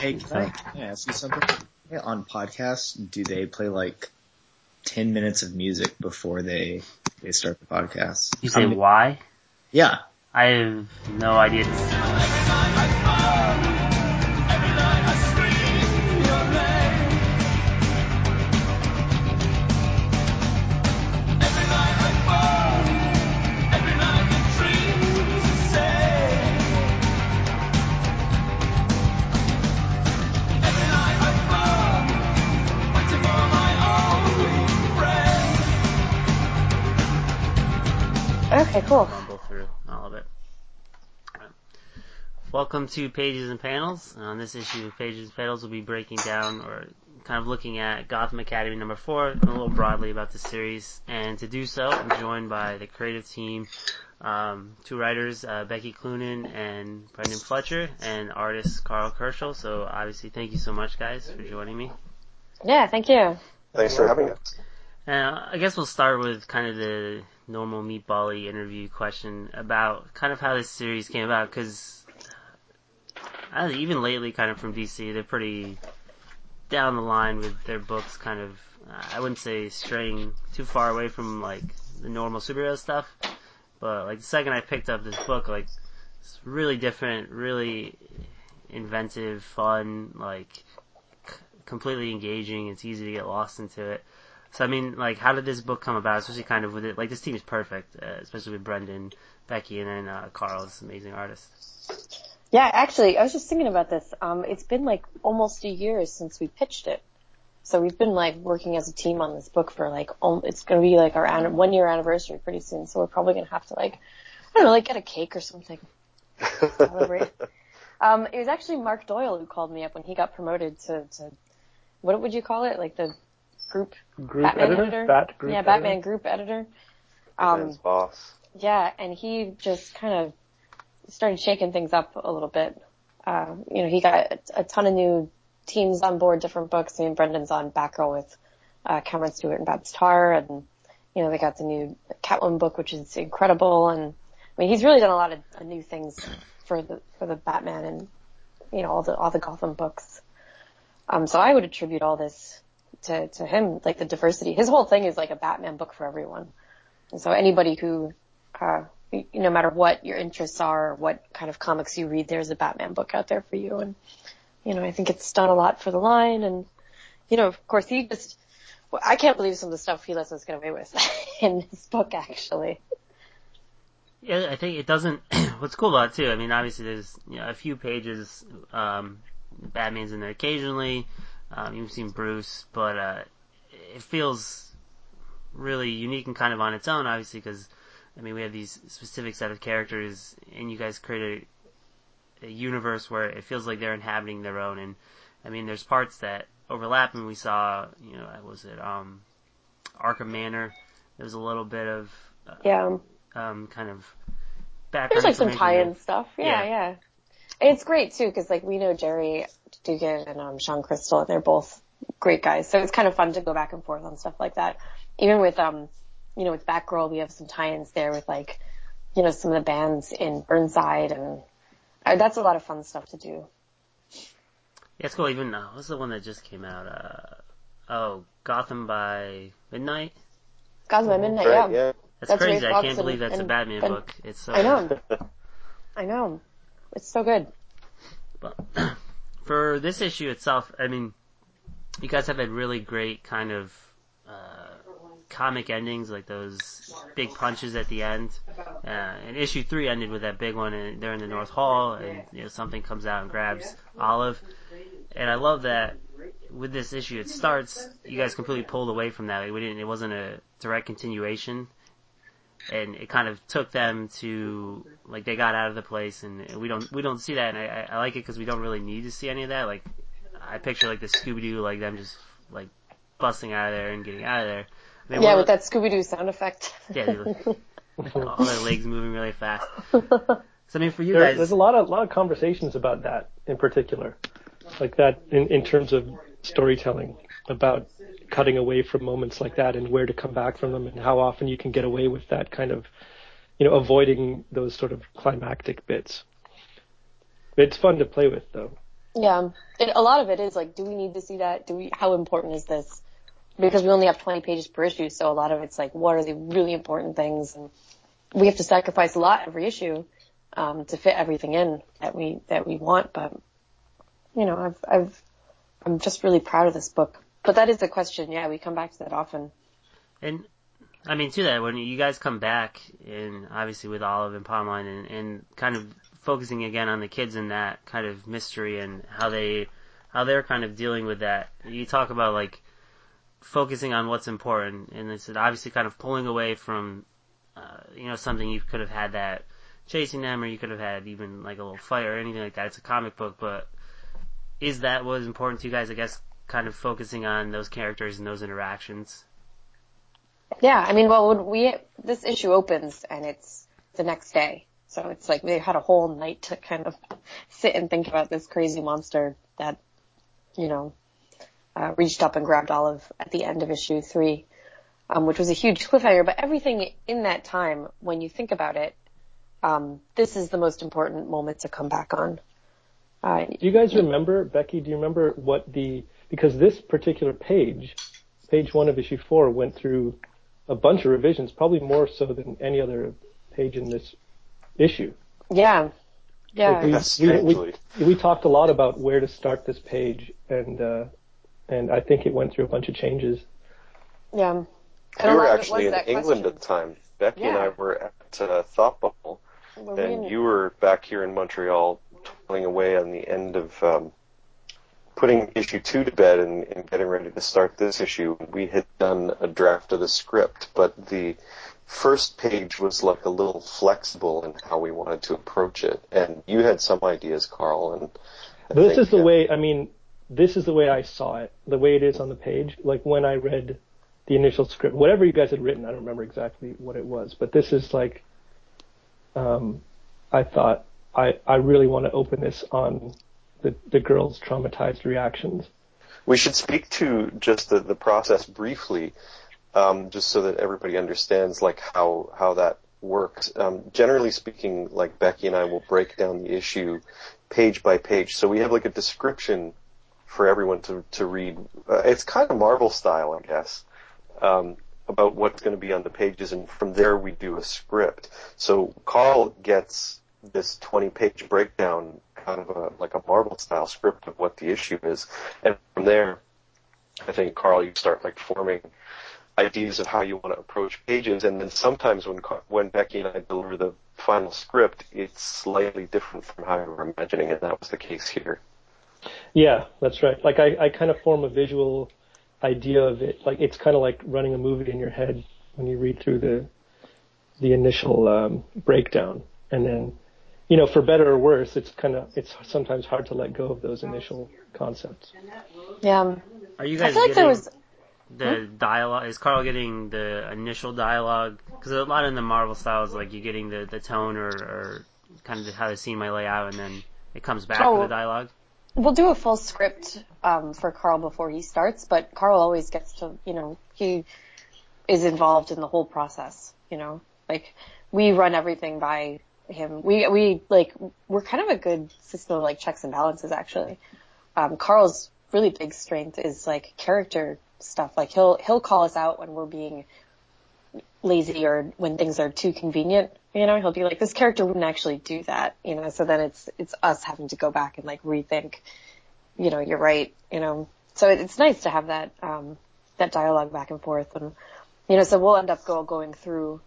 Hey, can I ask you something? Hey, on podcasts, do they play like 10 minutes of music before they start the podcast? You say why? Yeah. I have no idea. Okay, cool. Rumble through all of it. Welcome to Pages and Panels. On this issue of Pages and Panels, we'll be breaking down or kind of looking at Gotham Academy number 4 and a little broadly about the series. And to do so, I'm joined by the creative team, two writers, Becky Cloonan and Brendan Fletcher, and artist Carl Kerschel. So obviously, thank you so much, guys, for joining me. Yeah, thank you. Thanks for having us. I guess we'll start with kind of the normal meatball-y interview question about kind of how this series came about, because even lately, kind of from DC, they're pretty down the line with their books, kind of, I wouldn't say straying too far away from, like, the normal superhero stuff, but, like, the second I picked up this book, like, it's really different, really inventive, fun, like, completely engaging, it's easy to get lost into it. So, I mean, like, how did this book come about, especially kind of with it, like, this team is perfect, especially with Brendan, Becky, and then Carl, this amazing artist. Yeah, actually, I was just thinking about this. It's been like almost a year since we pitched it. So we've been like working as a team on this book for like, it's going to be like our 1 year anniversary pretty soon. So we're probably going to have to like, I don't know, like get a cake or something. Celebrate. It was actually Mark Doyle who called me up when he got promoted to what would you call it? Like the group Batman editor? Batman group editor. Batman's boss. Yeah, and he just kind of started shaking things up a little bit. He got a ton of new teams on board, different books. I mean, Brendan's on Batgirl with Cameron Stewart and Babs Tarr, and they got the new Catwoman book, which is incredible. And I mean, he's really done a lot of new things for the Batman and all the Gotham books. So I would attribute all this to him, like the diversity. His whole thing is like a Batman book for everyone. And so anybody who, no matter what your interests are, what kind of comics you read, there's a Batman book out there for you. And, I think it's done a lot for the line. And, of course, I can't believe some of the stuff he lets us get away with in his book, actually. Yeah, I think it doesn't, what's cool about it too, I mean, obviously there's, a few pages, Batman's in there occasionally, you've seen Bruce, but, it feels really unique and kind of on its own, obviously, because, I mean, we have these specific set of characters, and you guys create a universe where it feels like they're inhabiting their own, and, I mean, there's parts that overlap, and we saw, was it, Arkham Manor, there was a little bit of, kind of background. There's like some tie-in stuff, yeah. And it's great, too, because, like, we know Jerry Dugan and Sean Crystal, and they're both great guys, so it's kind of fun to go back and forth on stuff like that. Even with, with Batgirl, we have some tie-ins there with, like, some of the bands in Burnside, and that's a lot of fun stuff to do. Yeah, it's cool. Even, what's the one that just came out? Gotham by Midnight? Gotham by Midnight, yeah. That's crazy. I can't believe that's a Batman book. It's so I know. It's so good. But for this issue itself, I mean, you guys have had really great kind of comic endings, like those big punches at the end. And issue 3 ended with that big one, and they're in the North Hall, and something comes out and grabs Olive. And I love that with this issue, it starts, you guys completely pulled away from that. It wasn't a direct continuation. And it kind of took them to, like, they got out of the place, and we don't see that, and I like it because we don't really need to see any of that. Like, I picture, like, the Scooby-Doo, like, them just, like, busting out of there and getting out of there. I mean, with that Scooby-Doo sound effect. Yeah, all their legs moving really fast. So, I mean, for you guys... There's a lot of conversations about that, in particular. Like that, in terms of storytelling, about cutting away from moments like that and where to come back from them, and how often you can get away with that kind of, avoiding those sort of climactic bits. It's fun to play with, though. Yeah. A lot of it is like, do we need to see that? How important is this? Because we only have 20 pages per issue, so a lot of it's like, what are the really important things? And we have to sacrifice a lot every issue, to fit everything in that we want. But, you know, I'm just really proud of this book. But that is a question. Yeah, we come back to that often. And I mean, to that, when you guys come back, and obviously with Olive and Palmline, and kind of focusing again on the kids and that kind of mystery and how they're kind of dealing with that. You talk about like focusing on what's important, and it's obviously kind of pulling away from, something you could have had that chasing them, or you could have had even like a little fight or anything like that. It's a comic book, but is that what was important to you guys? I guess kind of focusing on those characters and those interactions. Yeah, I mean, well, this issue opens and it's the next day. So it's like they had a whole night to kind of sit and think about this crazy monster that, reached up and grabbed Olive at the end of issue 3, which was a huge cliffhanger. But everything in that time, when you think about it, this is the most important moment to come back on. Do you guys remember, Becky, do you remember because this particular page 1 of issue 4 went through a bunch of revisions, probably more so than any other page in this issue. Yeah. Yeah. Like we talked a lot about where to start this page, and I think it went through a bunch of changes. Yeah. We were actually in England at the time. Becky and I were at Thought Bubble, and you were back here in Montreal toiling away on the end of putting issue 2 to bed and getting ready to start this issue. We had done a draft of the script, but the first page was like a little flexible in how we wanted to approach it. And you had some ideas, Carl. And this is the way I saw it, the way it is on the page. Like when I read the initial script, whatever you guys had written, I don't remember exactly what it was, but this is like, I thought I really want to open this on the girls' traumatized reactions. We should speak to just the process briefly, just so that everybody understands like how that works. Generally speaking, like Becky and I will break down the issue page by page. So we have like a description for everyone to read. It's kind of Marvel style, I guess, about what's going to be on the pages, and from there we do a script. So Carl gets this 20-page breakdown, kind of like a Marvel-style script of what the issue is. And from there, I think, Carl, you start like forming ideas of how you want to approach pages. And then sometimes when Becky and I deliver the final script, it's slightly different from how you were imagining it. That was the case here. Yeah, that's right. Like I kind of form a visual idea of it. Like it's kind of like running a movie in your head when you read through the initial breakdown. And then, for better or worse, it's sometimes hard to let go of those initial concepts. Yeah. Are you guys getting the dialogue? Is Carl getting the initial dialogue? Because a lot in the Marvel styles, like you're getting the tone or kind of how the scene might lay out, and then it comes back to the dialogue. We'll do a full script for Carl before he starts, but Carl always gets to, he is involved in the whole process. Like we run everything by him. We're kind of a good system of like checks and balances actually. Carl's really big strength is like character stuff. Like he'll call us out when we're being lazy or when things are too convenient. He'll be like, this character wouldn't actually do that. So then it's us having to go back and like rethink, you're right. So it's nice to have that dialogue back and forth. And, so we'll end up going through,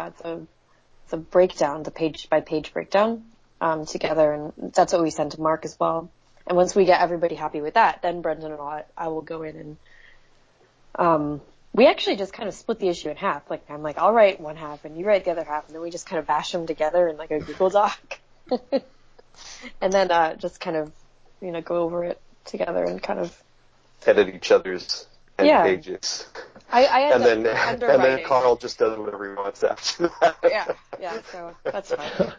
the breakdown, the page by page breakdown, together. And that's what we send to Mark as well. And once we get everybody happy with that, then Brendan and I will go in and, we actually just kind of split the issue in half. Like, I'm like, I'll write one half and you write the other half, and then we just kind of bash them together in like a Google Doc. And then, just kind of, go over it together and kind of edit each other's pages. And then Carl just does whatever he wants after that. Yeah, so that's fine.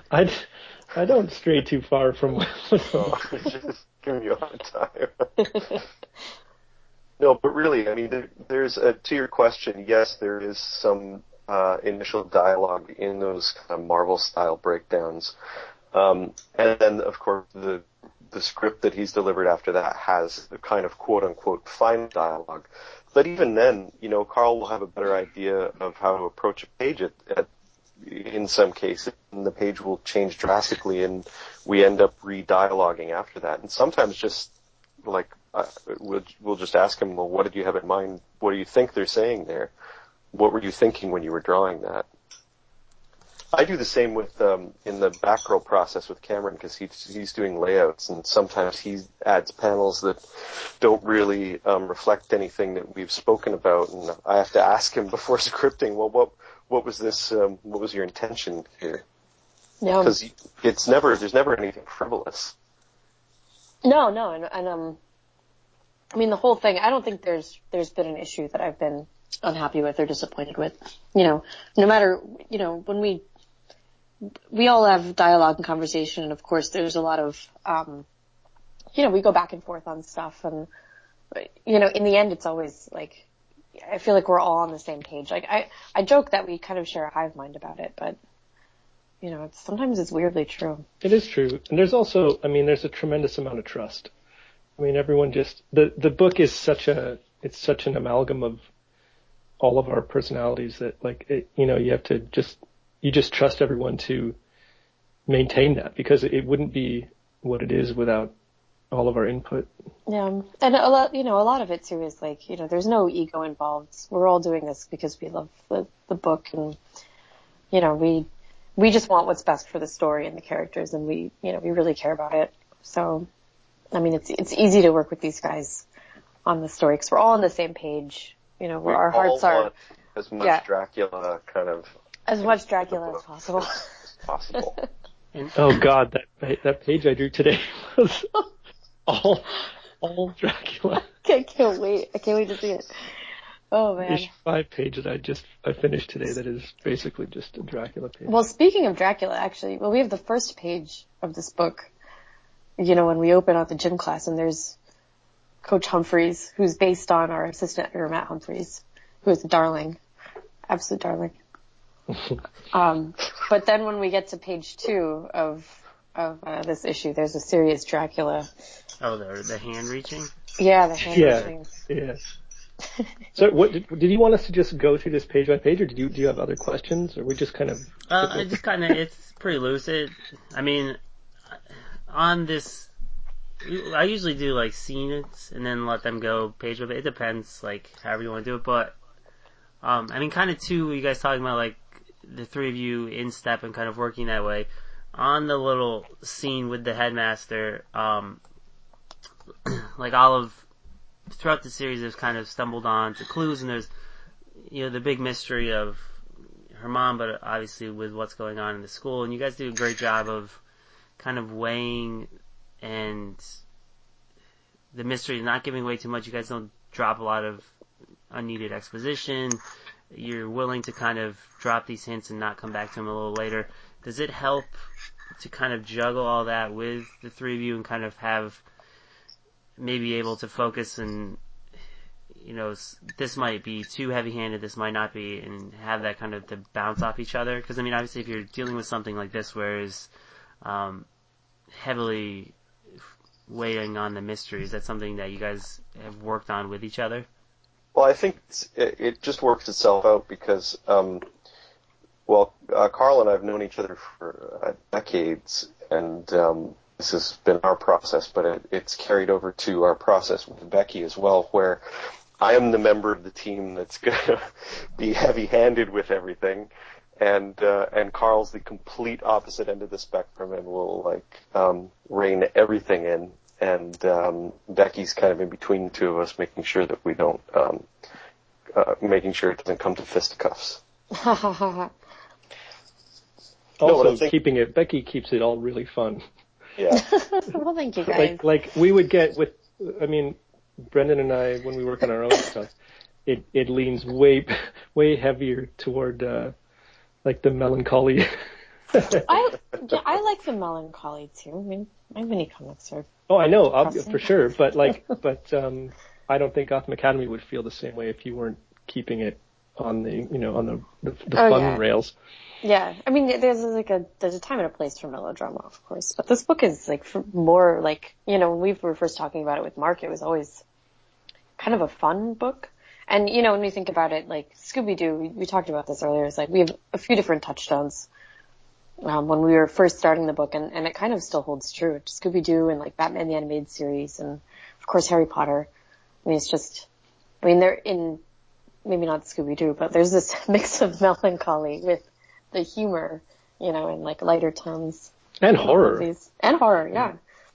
I don't stray too far from just giving you a hard time. No, but really, I mean, there's to your question, yes, there is some initial dialogue in those kind of Marvel-style breakdowns. And then, of course, the the script that he's delivered after that has the kind of quote unquote final dialogue. But even then, Carl will have a better idea of how to approach a page in some cases, and the page will change drastically, and we end up re-dialoguing after that. And sometimes just like we'll just ask him, well, what did you have in mind? What do you think they're saying there? What were you thinking when you were drawing that? I do the same with in the back row process with Cameron, because he's doing layouts, and sometimes he adds panels that don't really reflect anything that we've spoken about, and I have to ask him before scripting, well, what was this? What was your intention here? Yeah. Because there's never anything frivolous. No, and I mean, the whole thing, I don't think there's been an issue that I've been unhappy with or disappointed with. No matter, when we all have dialogue and conversation, and of course there's a lot of, we go back and forth on stuff, and, in the end it's always like, I feel like we're all on the same page. Like, I joke that we kind of share a hive mind about it, but, sometimes it's weirdly true. It is true. And there's also, there's a tremendous amount of trust. Everyone the book is such an amalgam of all of our personalities that, you have to you just trust everyone to maintain that, because it wouldn't be what it is without all of our input. Yeah. And a lot of it too is like, there's no ego involved. We're all doing this because we love the book, and, we just want what's best for the story and the characters, and we really care about it. So, it's easy to work with these guys on the story because we're all on the same page. Our hearts are as much Dracula kind of. As much Dracula as possible. Oh God, that page I drew today was all Dracula. I can't wait to see it. Oh man. Issue 5 page that I finished today that is basically just a Dracula page. Well, speaking of Dracula, actually, we have the first page of this book, when we open up the gym class, and there's Coach Humphreys, who's based on our assistant editor, Matt Humphreys, who is a darling. Absolute darling. But then when we get to page 2 of this issue, there's a serious Dracula. Oh, the hand reaching? Yeah, the hand reaching. Yeah. So, what did you want us to just go through this page by page, or do you have other questions, or we just kind of? It's pretty lucid. On this, I usually do like scenes and then let them go page by page. It depends, like however you want to do it. But kind of too, you guys talking about like the three of you in step and kind of working that way. On the little scene with the headmaster, like Olive, throughout the series has kind of stumbled on to clues, and there's, the big mystery of her mom, but obviously with what's going on in the school, and you guys do a great job of kind of weighing and the mystery, not giving away too much. You guys don't drop a lot of unneeded exposition. You're willing to kind of drop these hints and not come back to them a little later. Does it help to kind of juggle all that with the three of you and kind of have maybe able to focus and, this might be too heavy-handed, this might not be, and have that kind of to bounce off each other? Because, obviously if you're dealing with something like this where it's heavily weighing on the mystery, is that something that you guys have worked on with each other? Well, I think it just works itself out because, Carl and I have known each other for decades, and this has been our process, but it's carried over to our process with Becky as well, where I am the member of the team that's going to be heavy-handed with everything, and Carl's the complete opposite end of the spectrum and will rein everything in. And Becky's kind of in between the two of us, making sure that we don't, making sure it doesn't come to fisticuffs. Also, Becky keeps it all really fun. Yeah. Well, thank you guys. Like we would get with, Brendan and I, when we work on our own stuff, it leans way heavier toward, the melancholy. I like the melancholy too. My mini comics are. Oh, I know, for sure. But I don't think Gotham Academy would feel the same way if you weren't keeping it on the fun rails. Yeah, I mean, there's a time and a place for melodrama, of course, but this book is like for more like, when we were first talking about it with Mark, it was always kind of a fun book. And, when we think about it, like Scooby-Doo, we talked about this earlier, it's like we have a few different touchstones, when we were first starting the book, and it kind of still holds true. Scooby-Doo and like Batman the Animated Series and of course Harry Potter. I mean, they're in, maybe not Scooby-Doo, but there's this mix of melancholy with the humor, in like lighter tones. And horror. Movies. And horror, yeah.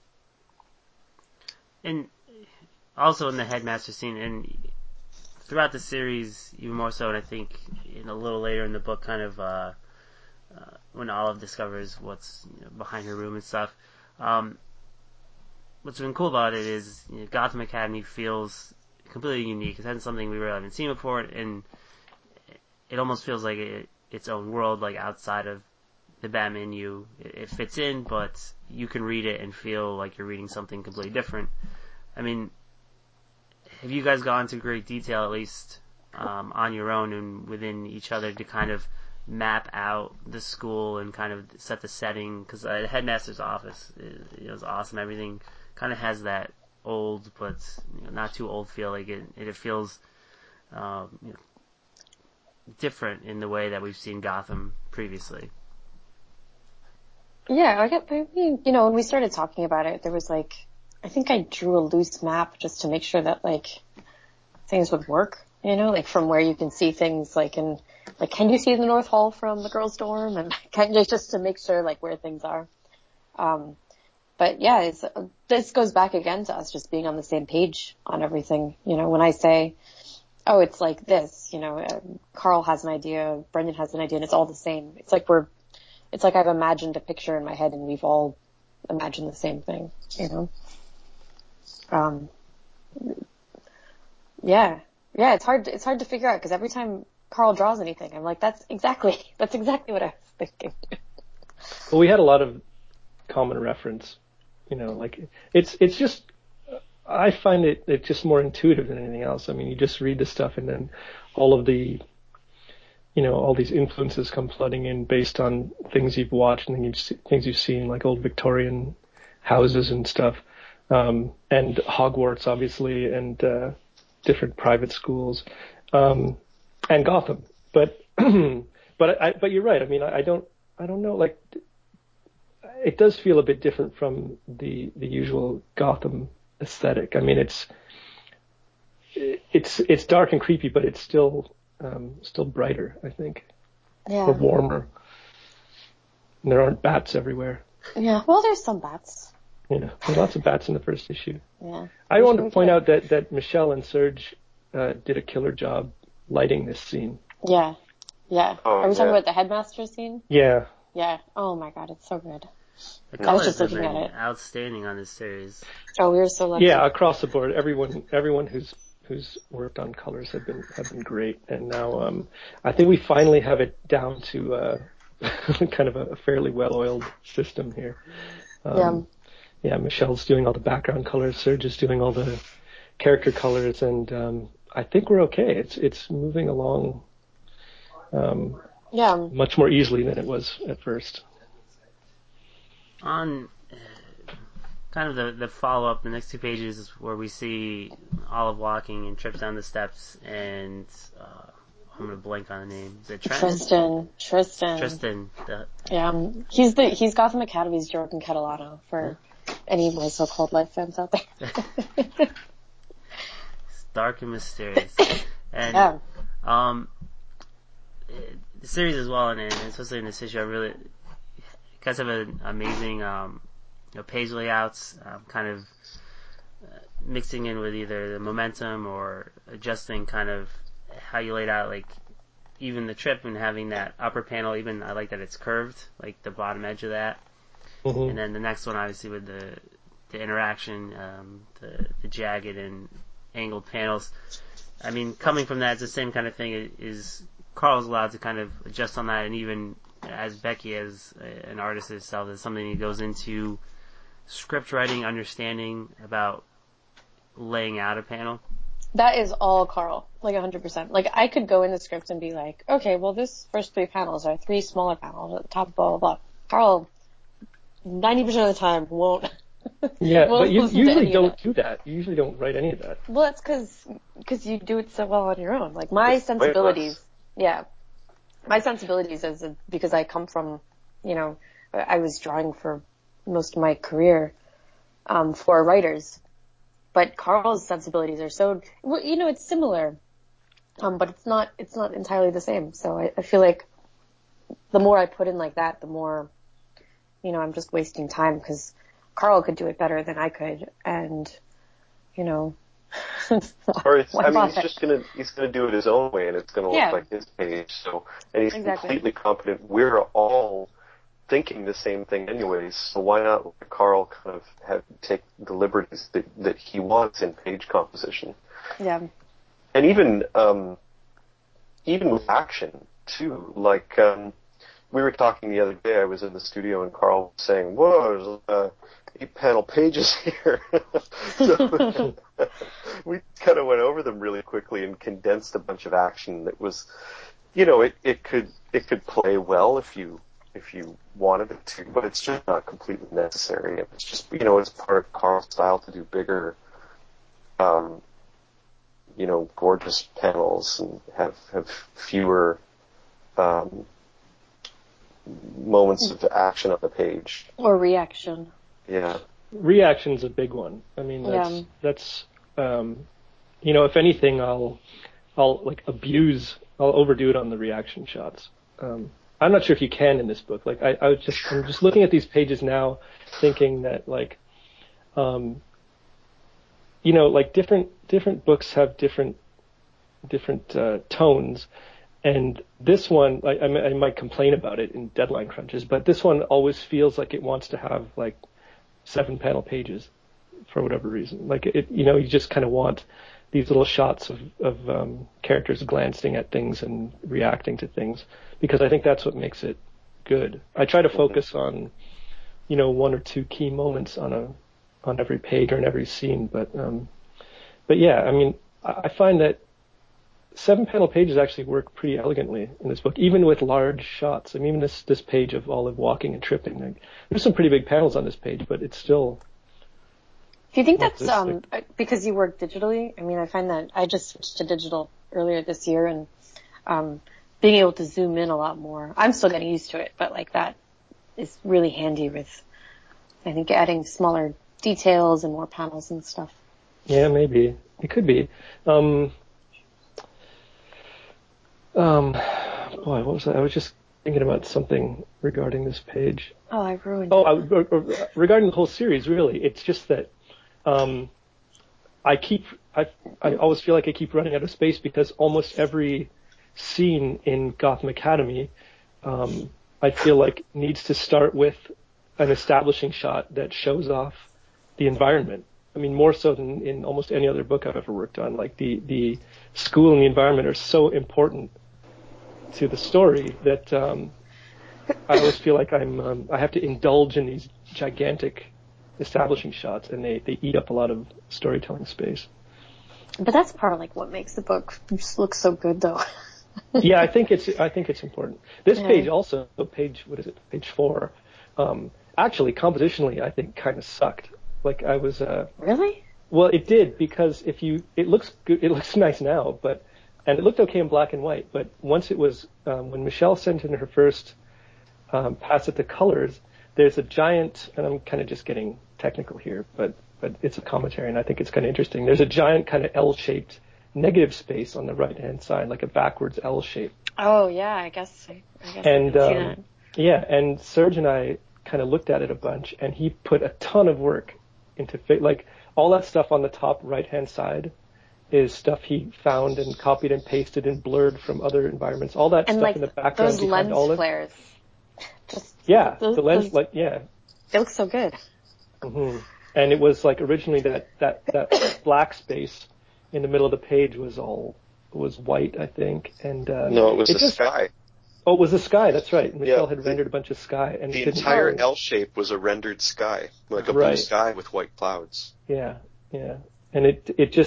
And also in the headmaster scene, and throughout the series, even more so, and I think a little later in the book, kind of when Olive discovers what's behind her room and stuff. What's been cool about it is Gotham Academy feels completely unique. It hasn't something we really haven't seen before, and it almost feels like its own world, like outside of the Batman it fits in, but you can read it and feel like you're reading something completely different. I mean, have you guys gone into great detail, at least on your own and within each other, to kind of map out the school and kind of set the setting? Because the headmaster's office is awesome. Everything kind of has that old but not too old feel. Like it feels different in the way that we've seen Gotham previously. Yeah, when we started talking about it, there was like, I think I drew a loose map just to make sure that like things would work, like from where you can see things like can you see the North Hall from the girls' dorm, and just to make sure like where things are. But yeah, this goes back again to us just being on the same page on everything. When I say, oh, it's like this, Carl has an idea, Brendan has an idea, and it's all the same. It's like I've imagined a picture in my head and we've all imagined the same thing, Yeah, it's hard to figure out because every time Carl draws anything, I'm like, that's exactly what I was thinking. Well, we had a lot of common reference, like it's just, I find it just more intuitive than anything else. I mean, you just read the stuff and then all of the, all these influences come flooding in based on things you've watched and things you've seen, like old Victorian houses and stuff, and Hogwarts, obviously, and different private schools, and Gotham. But but you're right. I mean, I don't know. Like, it does feel a bit different from the usual Gotham aesthetic. I mean, it's dark and creepy, but it's still brighter, I think. Yeah. Or warmer. And there aren't bats everywhere. Yeah. Well, there's some bats. There's lots of bats in the first issue. Yeah. I want to point out that Michelle and Serge did a killer job lighting this scene. Yeah. Yeah. Oh, Are we talking about the headmaster scene? Yeah. Yeah. Oh my god, it's so good. The I was colors just have looking been at it. outstanding on this series. Oh, we were so lucky. Yeah, across the board, everyone who's worked on colors have been great, and now I think we finally have it down to kind of a fairly well-oiled system here. Yeah, Michelle's doing all the background colors, Serge is doing all the character colors, and I think we're okay. It's moving along much more easily than it was at first. On kind of the follow-up, the next 2 pages is where we see Olive walking and trips down the steps, and I'm going to blank on the name. Is it Trent? Tristan. Yeah, he's Gotham Academy's Jordan Catalano for any of my so-called life fans out there. It's dark and mysterious. And the series as well, and especially in this issue, you guys have an amazing page layouts, kind of mixing in with either the momentum or adjusting kind of how you laid out, like even the trip and having that upper panel, even I like that it's curved, like the bottom edge of that. Mm-hmm. And then the next one, obviously, with the interaction, the jagged and angled panels. I mean, coming from that, it's the same kind of thing. Is Carl's allowed to kind of adjust on that, and even as Becky, as an artist herself, is something that goes into script writing, understanding about laying out a panel. That is all Carl, like 100%. Like I could go in the script and be like, okay, well this first 3 panels are 3 smaller panels at the top, blah, blah, blah. Carl, 90% of the time won't. Yeah, won't but you listen to usually any of don't that. do that. You usually don't write any of that. Well, that's cause you do it so well on your own. Like my sensibilities, my sensibilities because I come from, you know, I was drawing for most of my career, for writers. But Carl's sensibilities are so, well, you know, it's similar, but it's not entirely the same. So I feel like the more I put in like that, the more, you know, I'm just wasting time because Carl could do it better than I could, and, you know. Or he's gonna do it his own way, and it's gonna look like his page. So, and he's completely competent. We're all thinking the same thing anyways, so why not let Carl kind of take the liberties that he wants in page composition? Yeah. And even with action too, like we were talking the other day, I was in the studio and Carl was saying, whoa, there's 8-panel pages here. So we kind of went over them really quickly and condensed a bunch of action that was, you know, it could play well if you wanted it to, but it's just not completely necessary. It's just, you know, it's part of Carl's style to do bigger, you know, gorgeous panels and have fewer moments of action on the page. Or reaction. Yeah. Reaction's a big one. I mean, that's you know, if anything, I'll like I'll overdo it on the reaction shots. I'm not sure if you can in this book. Like I'm just looking at these pages now, thinking that like, you know, like different books have different tones, and this one, I might complain about it in deadline crunches, but this one always feels like it wants to have like 7-panel pages for whatever reason. Like it, you know, you just kind of want these little shots of characters glancing at things and reacting to things, because I think that's what makes it good. I try to focus on, you know, 1 or 2 key moments on every page or in every scene, but yeah, I mean, I find that 7-panel pages actually work pretty elegantly in this book, even with large shots. I mean, even this page of Olive walking and tripping, like, there's some pretty big panels on this page, but it's still. Do you think that's because you work digitally? I mean, I find that I just switched to digital earlier this year, and being able to zoom in a lot more. I'm still getting used to it, but like that is really handy with, I think, adding smaller details and more panels and stuff. Yeah, maybe it could be. Boy, what was that? I was just thinking about something regarding this page. Oh, I ruined it. Regarding the whole series, really, it's just that I always feel like I keep running out of space because almost every scene in Gotham Academy, I feel like needs to start with an establishing shot that shows off the environment. I mean, more so than in almost any other book I've ever worked on. Like the school and the environment are so important to the story that I always feel like I have to indulge in these gigantic establishing shots, and they eat up a lot of storytelling space. But that's part of like what makes the book look so good, though. Yeah, I think it's important. This page also, page 4, actually compositionally I think kind of sucked. Like I was Really? Well, it did, because it looks good, it looks nice now, and it looked okay in black and white, but once it was when Michelle sent in her first pass at the colors, there's a giant, and I'm kind of just getting technical here, but it's a commentary, and I think it's kind of interesting. There's a giant kind of L-shaped negative space on the right-hand side, like a backwards L shape. Oh yeah, I guess And I can see that. yeah, and Serge and I kind of looked at it a bunch, and he put a ton of work into like all that stuff on the top right-hand side is stuff he found and copied and pasted and blurred from other environments. All that and stuff like in the background those behind lens Olive. flares. Just Yeah, those, the lens, those, like, yeah. They look so good. Mm-hmm. And it was like originally that black space in the middle of the page was white, I think. And no, it was the sky. Oh, it was the sky. That's right. Michelle had rendered a bunch of sky, and the entire L shape was a rendered sky, like a blue sky with white clouds. Yeah, yeah. And it just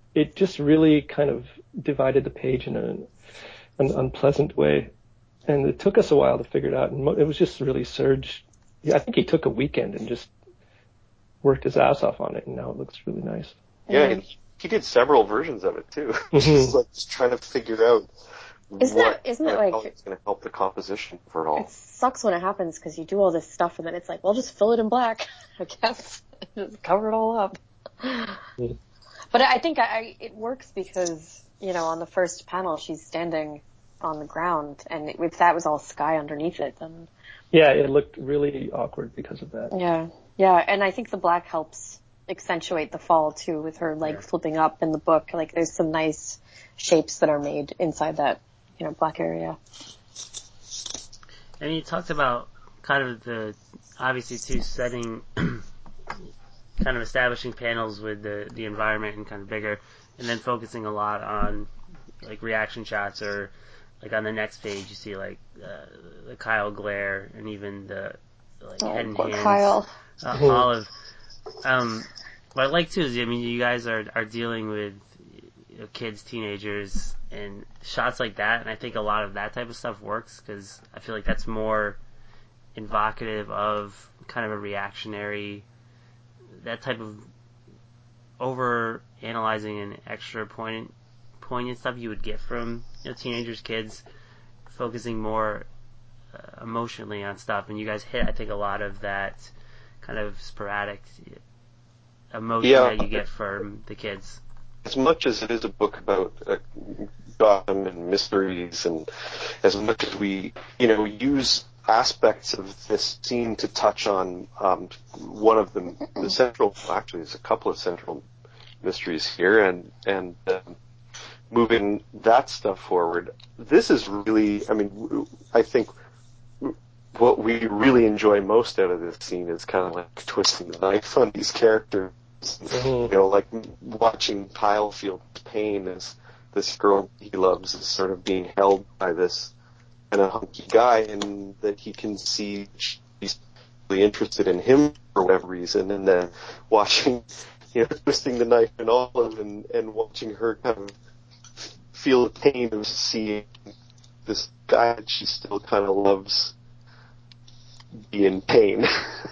it just really kind of divided the page in an unpleasant way. And it took us a while to figure it out. And it was just really Serge. Yeah, I think he took a weekend and just worked his ass off on it, and now it looks really nice. Yeah, and he did several versions of it too. Just trying to figure out how it's going to help the composition for it all. It sucks when it happens because you do all this stuff and then it's like, well, just fill it in black, I guess. Just cover it all up. Mm. But I think it works because, on the first panel she's standing on the ground, and if that was all sky underneath it, then... Yeah, it looked really awkward because of that. Yeah, and I think the black helps accentuate the fall, too, with her leg flipping up in the book. Like, there's some nice shapes that are made inside that, black area. And you talked about kind of obviously, too, setting, kind of establishing panels with the environment and kind of bigger, and then focusing a lot on, like, reaction shots, or, like, on the next page, you see, like, the Kyle glare, and even the, like, head and hands. Kyle. Olive. What I like, too, is, you guys are dealing with kids, teenagers, and shots like that, and I think a lot of that type of stuff works, because I feel like that's more evocative of kind of a reactionary, that type of over-analyzing and extra poignant stuff you would get from teenagers, kids, focusing more emotionally on stuff, and you guys hit, I think, a lot of that kind of sporadic emotion that you get from the kids. As much as it is a book about Gotham and mysteries, and as much as we, use aspects of this scene to touch on one of the central, actually there's a couple of central mysteries here, and moving that stuff forward, this is really, I think what we really enjoy most out of this scene is kind of like twisting the knife on these characters. Like watching Kyle feel pain as this girl he loves is sort of being held by this kind of hunky guy, and that he can see she's really interested in him for whatever reason, and then watching, twisting the knife in Olive, and watching her kind of feel the pain of seeing this guy that she still kind of loves be in pain.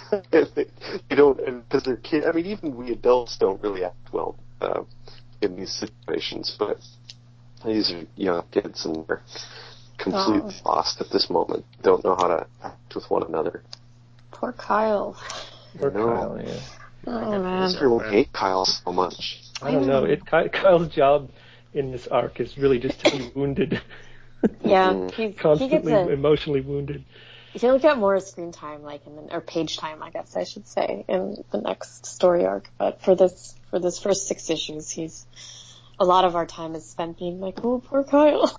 Because they're kids. Even we adults don't really act well in these situations, but these are young kids, and they're completely lost at this moment. Don't know how to act with one another. Poor Kyle. Poor Kyle, yeah. Oh, man. Everyone hate Kyle so much. I don't know. Kyle's job in this arc is really just to be wounded. Yeah, constantly emotionally wounded. He'll get more screen time, or page time, I guess I should say, in the next story arc. But for this first 6 issues, a lot of our time is spent being like, oh, poor Kyle.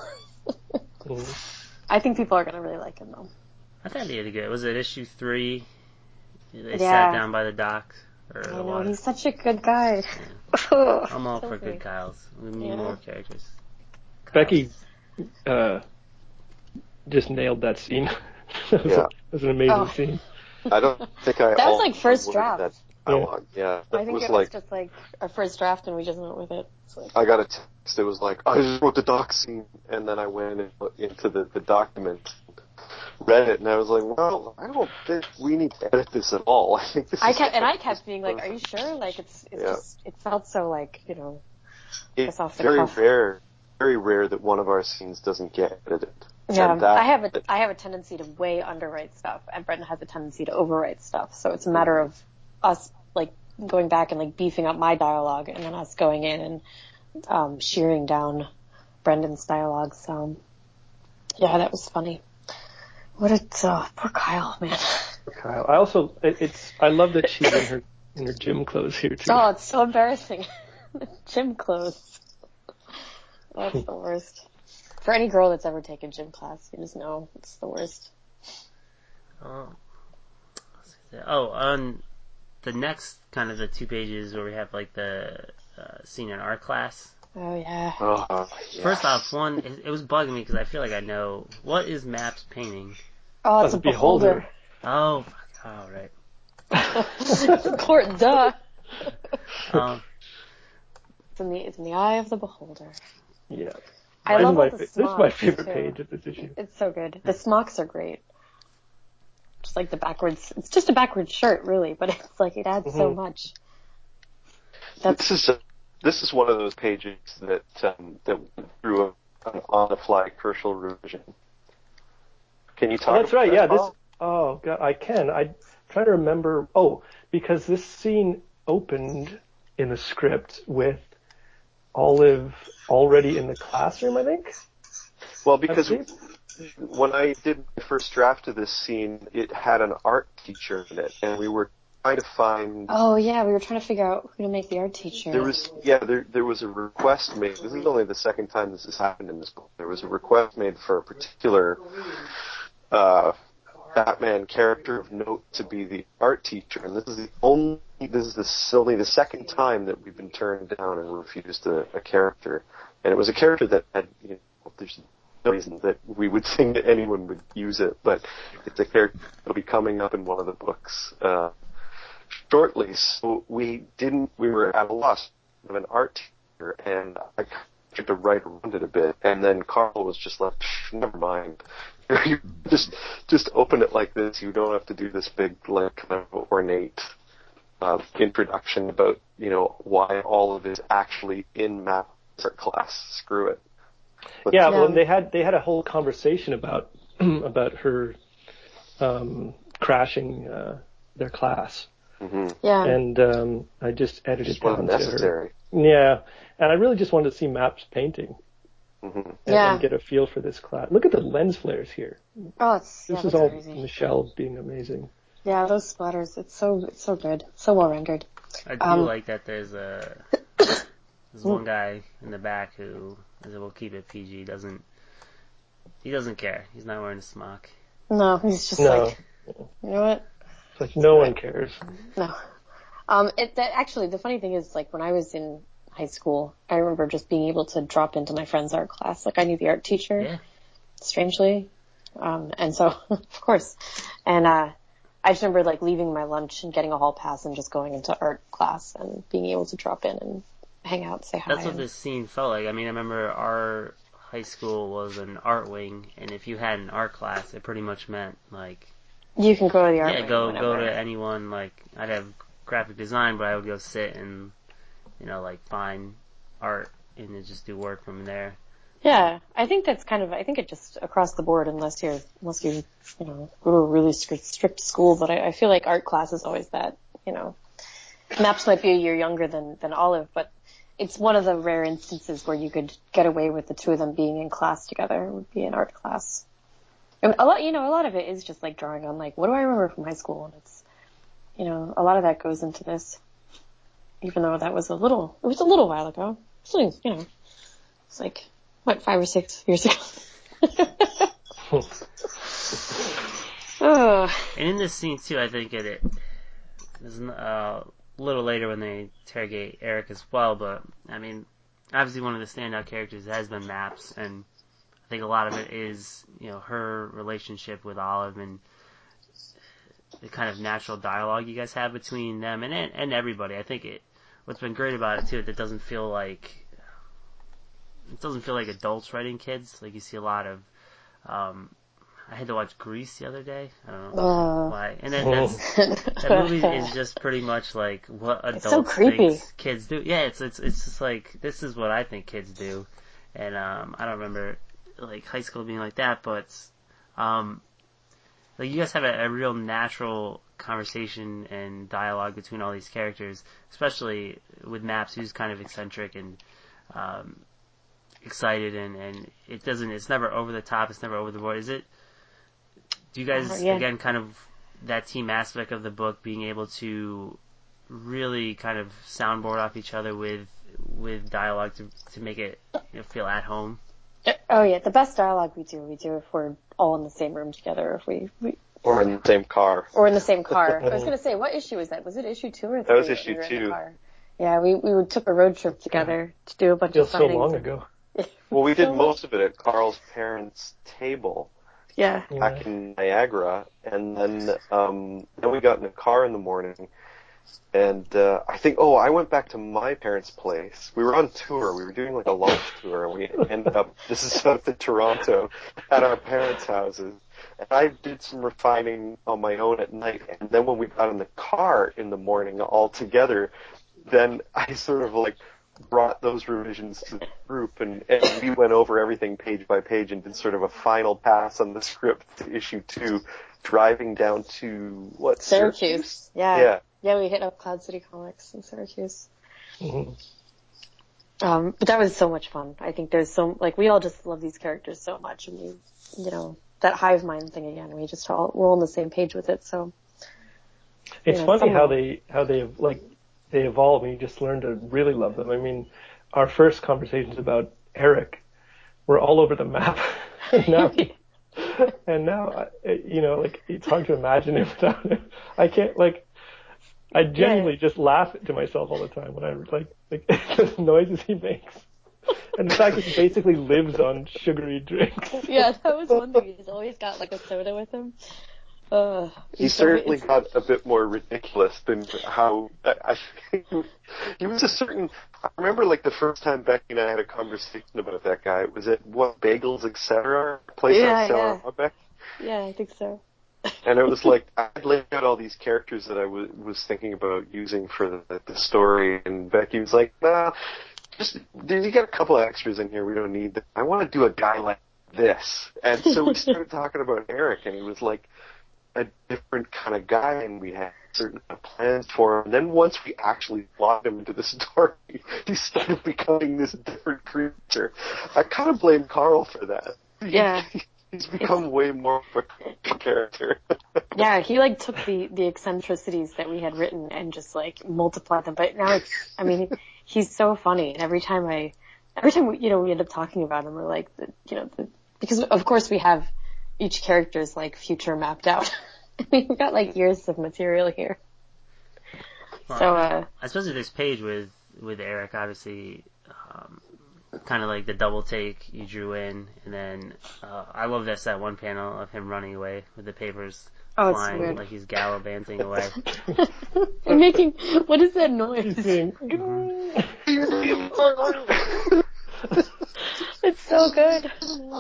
I think people are gonna really like him, though. I thought he did good. Was it issue 3? They sat down by the dock. I know, he's such a good guy. Yeah. I'm all for good Kyles. We need more characters. Becky just nailed that scene. It was an amazing scene. I don't think that was like first draft. That dialogue. Yeah, I think it was just like our first draft, and we just went with it. I got a text. It was like, I just wrote the doc scene, and then I went into the document, read it, and I was like, well, I don't think we need to edit this at all. I think this. I kept being like, are you sure? Like it's just, it felt so like, it's off the cuff. Very rare that one of our scenes doesn't get edited. Yeah, I have a tendency to way underwrite stuff, and Brendan has a tendency to overwrite stuff. So it's a matter of us like going back and like beefing up my dialogue, and then us going in and shearing down Brendan's dialogue. So yeah, that was funny. Poor Kyle, man. Poor Kyle. I love that she's in her gym clothes here too. Oh, it's so embarrassing. Gym clothes. That's the worst. For any girl that's ever taken gym class, you just know it's the worst. On the next kind of the 2 pages where we have like the scene in art class. Oh yeah. Yes. First off, it was bugging me because I feel like I know what is Map's painting. Oh, it's a beholder. Oh, right. Important, duh. It's in the eye of the beholder. Yeah. I love all the This is my smocks, favorite too. page of this issue. It's so good. The smocks are great. Just like the backwards, it's just a backwards shirt, really, but it's like, it adds so much. This is one of those pages that went through an on-the-fly crucial revision. Can you talk That's right, yeah. Paul? Oh, God, I can. I'm trying to remember. Oh, because this scene opened in the script with Olive already in the classroom, I think. Well, because when I did the first draft of this scene, it had an art teacher in it, and we were trying to find... Oh, yeah, we were trying to figure out who to make the art teacher. There was a request made. This is only the second time this has happened in this book. There was a request made for a particular Batman character of note to be the art teacher, and this is only the second time that we've been turned down and refused a character. And it was a character that had, there's no reason that we would think that anyone would use it, but it's a character that'll be coming up in one of the books shortly. So we were at a loss of an art teacher, and I tried to write around it a bit, and then Carl was just like, never mind. You just open it like this. You don't have to do this big, like, kind of ornate introduction about, why all of it is actually in math art class. Screw it. Yeah, well, they had a whole conversation about about her crashing their class. Mm-hmm. Yeah. And I just edited it down to necessary. her. Yeah, and I really just wanted to see Maps painting. Mm-hmm. And get a feel for this class. Look at the lens flares here. Oh, this is all crazy. Michelle being amazing. Yeah, those splatters. It's so good. So well rendered. I do like that there's one guy in the back who, we'll keep it PG, he doesn't care. He's not wearing a smock. No, he's just like, you know what? It's like no one cares. No. Actually, the funny thing is, like, when I was in high school, I remember just being able to drop into my friend's art class. Like, I knew the art teacher, strangely. And so, of course. And, I just remember, like, leaving my lunch and getting a hall pass and just going into art class and being able to drop in and hang out, say hi. That's what this scene felt like. I mean, I remember our high school was an art wing, and if you had an art class, it pretty much meant, like... You can go to the art wing. Yeah, go to anyone, like, I'd have graphic design, but I would go sit and, like, find art and then just do work from there. Yeah, I think that's I think it just across the board, unless you go to a really strict school, but I feel like art class is always that, Maps might be a year younger than Olive, but it's one of the rare instances where you could get away with the two of them being in class together. It would be an art class. And a lot of it is just like drawing on, like, what do I remember from high school? And it's, a lot of that goes into this, even though it was a little while ago. So, it's like, 5 or 6 years ago. And in this scene too, I think it is a little later when they interrogate Eric as well, but I mean, obviously one of the standout characters has been Maps, and I think a lot of it is, her relationship with Olive and the kind of natural dialogue you guys have between them and everybody. I think what's been great about it too, it doesn't feel like adults writing kids. Like, you see a lot of, I had to watch Grease the other day. I don't know why. And then that movie is just pretty much like what adults think kids do. Yeah, it's just like, this is what I think kids do. And, I don't remember, like, high school being like that, but, like, you guys have a real natural conversation and dialogue between all these characters, especially with Maps, who's kind of eccentric and, excited, and it's never over the top, it's never over the board. Do you guys, again, kind of that team aspect of the book, being able to really kind of soundboard off each other with dialogue to make it feel at home? Oh yeah, the best dialogue we do if we're all in the same room together, if we or in the same car. Or in the same car. I was going to say, what issue was that? Was it issue 2 or 3? That was issue 2. Yeah, we took a road trip together to do a bunch of signings. So long ago. Well, we did most of it at Carl's parents' table. Yeah. Back in Niagara, and then we got in the car in the morning, And I think, I went back to my parents' place. We were on tour. We were doing like a launch tour, and we ended up, this is up in Toronto, at our parents' houses. And I did some refining on my own at night. And then when we got in the car in the morning all together, then I sort of like brought those revisions to the group, and we went over everything page by page and did sort of a final pass on the script to issue 2, driving down to, Syracuse. Yeah. Yeah, we hit up Cloud City Comics in Syracuse. Mm-hmm. But that was so much fun. I think there's we all just love these characters so much, and we, that hive mind thing again, we just we're all on the same page with it, so. It's funny how they evolve, and you just learn to really love them. I mean, our first conversations about Eric were all over the map. now, it's hard to imagine him without him. I genuinely just laugh to myself all the time when I the noises he makes. And the fact that he basically lives on sugary drinks. Yeah, that was one thing. He's always got a soda with him. He certainly got a bit more ridiculous than how he was I remember the first time Becky and I had a conversation about that guy. Was it Bagels, etc.? Place on Stella Roebuck? Yeah, I think so. And it was I'd laid out all these characters that I was thinking about using for the story, and Becky was like, nah, you got a couple of extras in here, we don't need them. I want to do a guy like this. And so we started talking about Eric, and he was a different kind of guy, and we had certain plans for him. And then once we actually locked him into the story, he started becoming this different creature. I kind of blame Carl for that. Yeah. He's become way more of a character. Yeah, he took the eccentricities that we had written and just multiplied them. But now he's so funny, and every time we end up talking about him, we're because of course we have each character's future mapped out. We've got years of material here. Well, So especially this page with Eric, obviously, kind of the double take you drew in, and then I love that one panel of him running away with the papers flying like he's gallivanting away. And making, what is that noise? It's so good.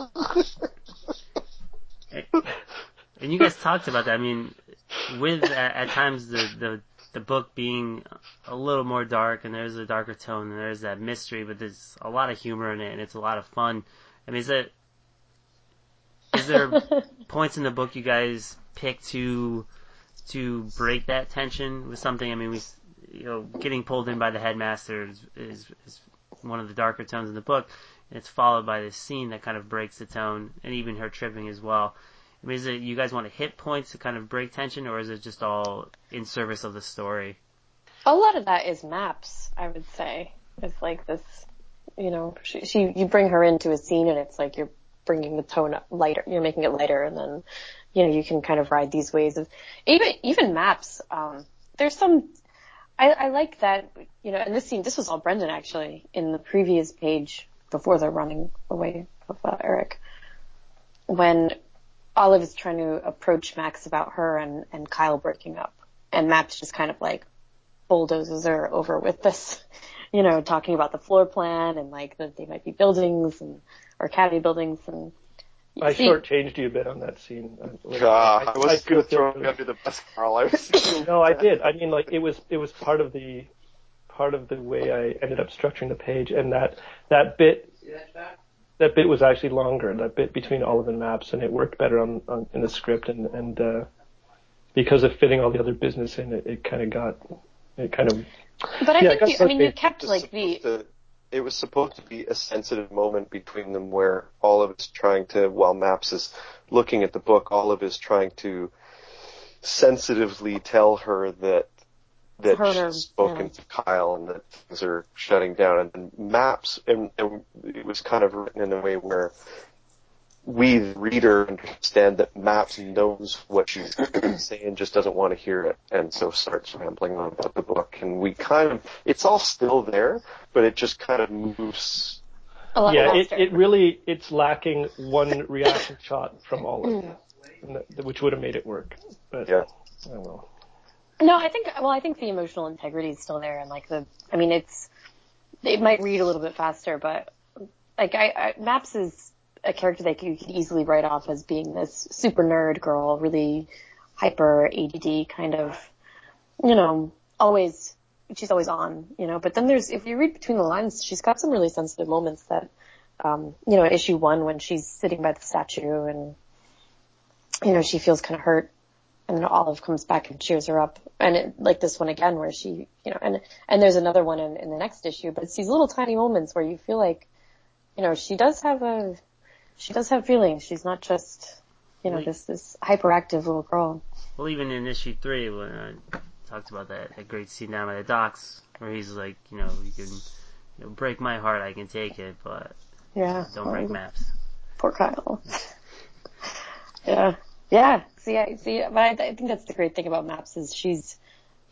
And you guys talked about that. I mean, with at times the book being a little more dark, and there's a darker tone, and there's that mystery, but there's a lot of humor in it, and it's a lot of fun. I mean, is there points in the book you guys pick to break that tension with something? I mean, getting pulled in by the headmaster is one of the darker tones in the book, and it's followed by this scene that kind of breaks the tone, and even her tripping as well. I mean, is it you guys want to hit points to kind of break tension, or is it just all in service of the story? A lot of that is maps, I would say. It's this, you bring her into a scene, and it's you're bringing the tone up lighter, you're making it lighter, and then, you can kind of ride these waves of, even maps, there's some, I like that, in this scene, this was all Brendan actually, in the previous page, before they're running away with Eric, when Olive is trying to approach Max about her and Kyle breaking up. And Max just kind of bulldozes her over with this, talking about the floor plan and that they might be buildings or academy buildings. And I shortchanged you a bit on that scene. I was going to throw you under the bus, Carl. No, I did. I mean, it was part of the way I ended up structuring the page, and that bit. That bit was actually longer, that bit between Olive and Maps, and it worked better in the script, and because of fitting all the other business in, it kind of. But I think you kept It was supposed to be a sensitive moment between them where Olive is trying to, while Maps is looking at the book, Olive is trying to sensitively tell her that she's spoken to Kyle and that things are shutting down. And then Maps, and it was kind of written in a way where we, the reader, understand that Maps knows what she's saying, just doesn't want to hear it, and so starts rambling on about the book. And we it's all still there, but it just kind of moves. It's lacking one reaction shot from Olive, which would have made it work. But, yeah. Oh well. No, I think the emotional integrity is still there, and it might read a little bit faster, but like Maps is a character that you could easily write off as being this super nerd girl, really hyper ADD kind of, she's always on, but then if you read between the lines, she's got some really sensitive moments that, issue 1 when she's sitting by the statue and, she feels kind of hurt. And then Olive comes back and cheers her up. And like this one again where she, and there's another one in the next issue, but it's these little tiny moments where you feel like, she does have feelings. She's not just, this hyperactive little girl. Well, even in issue 3 when I talked about that great scene down by the docks where he's like, you can, break my heart, I can take it, but don't break Maps. Poor Kyle. Yeah. Yeah, but I think that's the great thing about Maps is she's, we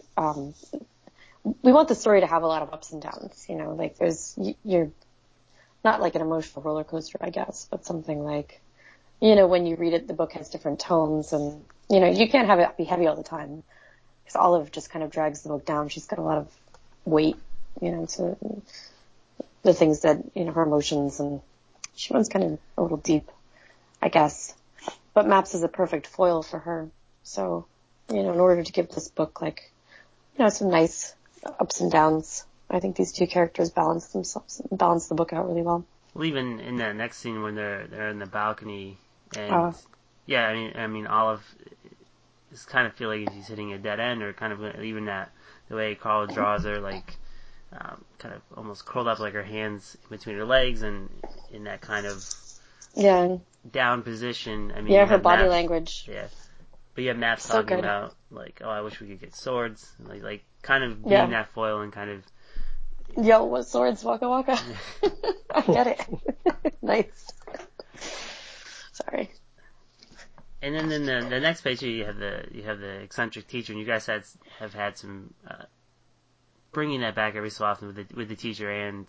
want the story to have a lot of ups and downs, like you're not like an emotional roller coaster, I guess, but something like, when you read it, the book has different tones and, you can't have it be heavy all the time because Olive just kind of drags the book down. She's got a lot of weight, to the things that, her emotions, and she runs kind of a little deep, I guess. But Maps is a perfect foil for her. So, in order to give this book some nice ups and downs, I think these two characters balance the book out really well. Well, even in that next scene when they're in the balcony and Olive is kind of feeling like she's hitting a dead end, or kind of even that the way Carl draws her, like kind of almost curled up, like her hands in between her legs, and in that kind of down position. Her body language. Yeah, but you have Maps so talking good. about like, I wish we could get swords, and like kind of being that foil and kind of. Yo, what swords, Waka Waka? I get it. Nice. Sorry. And then in the next page you have the eccentric teacher, and you guys have had some bringing that back every so often with the teacher and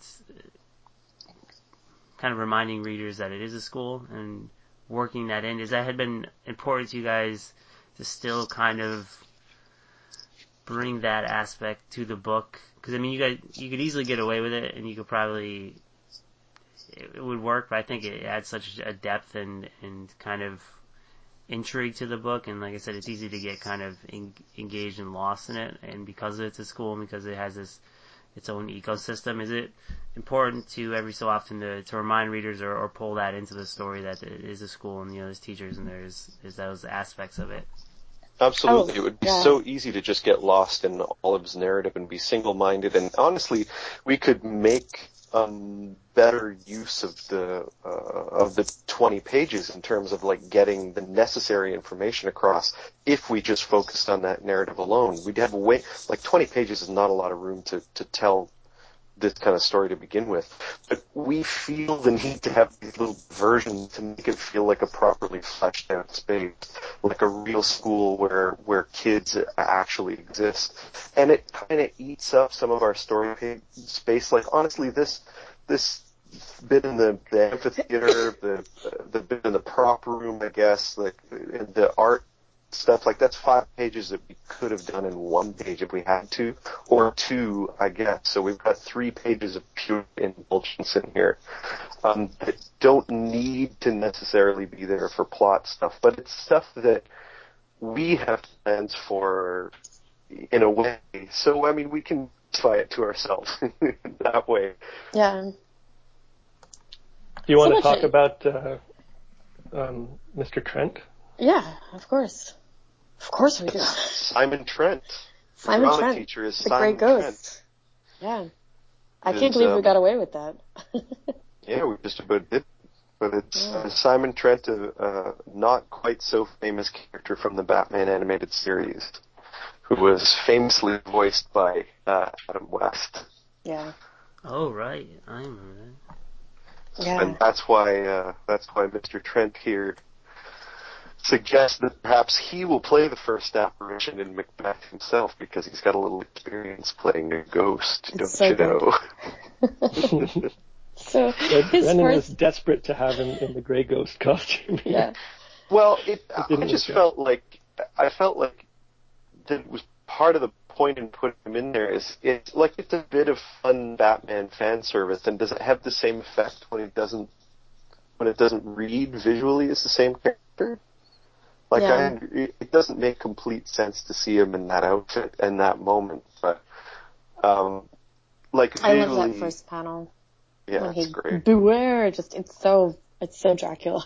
kind of reminding readers that it is a school and working that in. Has that had been important to you guys to still kind of bring that aspect to the book? Because you could easily get away with it, and you could probably it would work, but I think it adds such a depth and kind of intrigue to the book, and like I said, it's easy to get kind of engaged and lost in it, and because it's a school and because it has its own ecosystem, is it important to every so often to remind readers or pull that into the story that it is a school and there's teachers and there's those aspects of it? Absolutely. It would be so easy to just get lost in Olive's narrative and be single-minded, and honestly, we could make better use of the 20 pages in terms of like getting the necessary information across if we just focused on that narrative alone. We'd have 20 pages is not a lot of room to tell this kind of story to begin with, but we feel the need to have these little versions to make it feel like a properly fleshed out space, like a real school where kids actually exist. And it kind of eats up some of our story page space. Like honestly, this bit in the amphitheater, the bit in the prop room, I guess, like the art stuff, like that's 5 pages that we could have done in 1 page if we had to, or 2, I guess. So we've got 3 pages of pure indulgence in here that don't need to necessarily be there for plot stuff, but it's stuff that we have plans for in a way. So, we can justify it to ourselves that way. Yeah. Do you want to talk about Mr. Trent? Yeah, of course. Of course we do. Simon Trent. Simon the Trent. teacher is the Simon Grey Ghost. Trent. Yeah. I can't believe we got away with that. Yeah, we just about did. But it's Simon Trent, a not quite so famous character from the Batman animated series, who was famously voiced by Adam West. Yeah. Oh, right. I remember that. Yeah. And that's why Mr. Trent here suggests that perhaps he will play the first apparition in Macbeth himself, because he's got a little experience playing a ghost, know? So Brendan is desperate to have him in the Grey Ghost costume. Yeah. Well, I felt like that was part of the point in putting him in there is it's a bit of fun Batman fan service, and does it have the same effect when it doesn't read visually as the same character? It doesn't make complete sense to see him in that outfit and that moment, but visually, I love that first panel. Yeah, when it's great. Beware! It's so Dracula.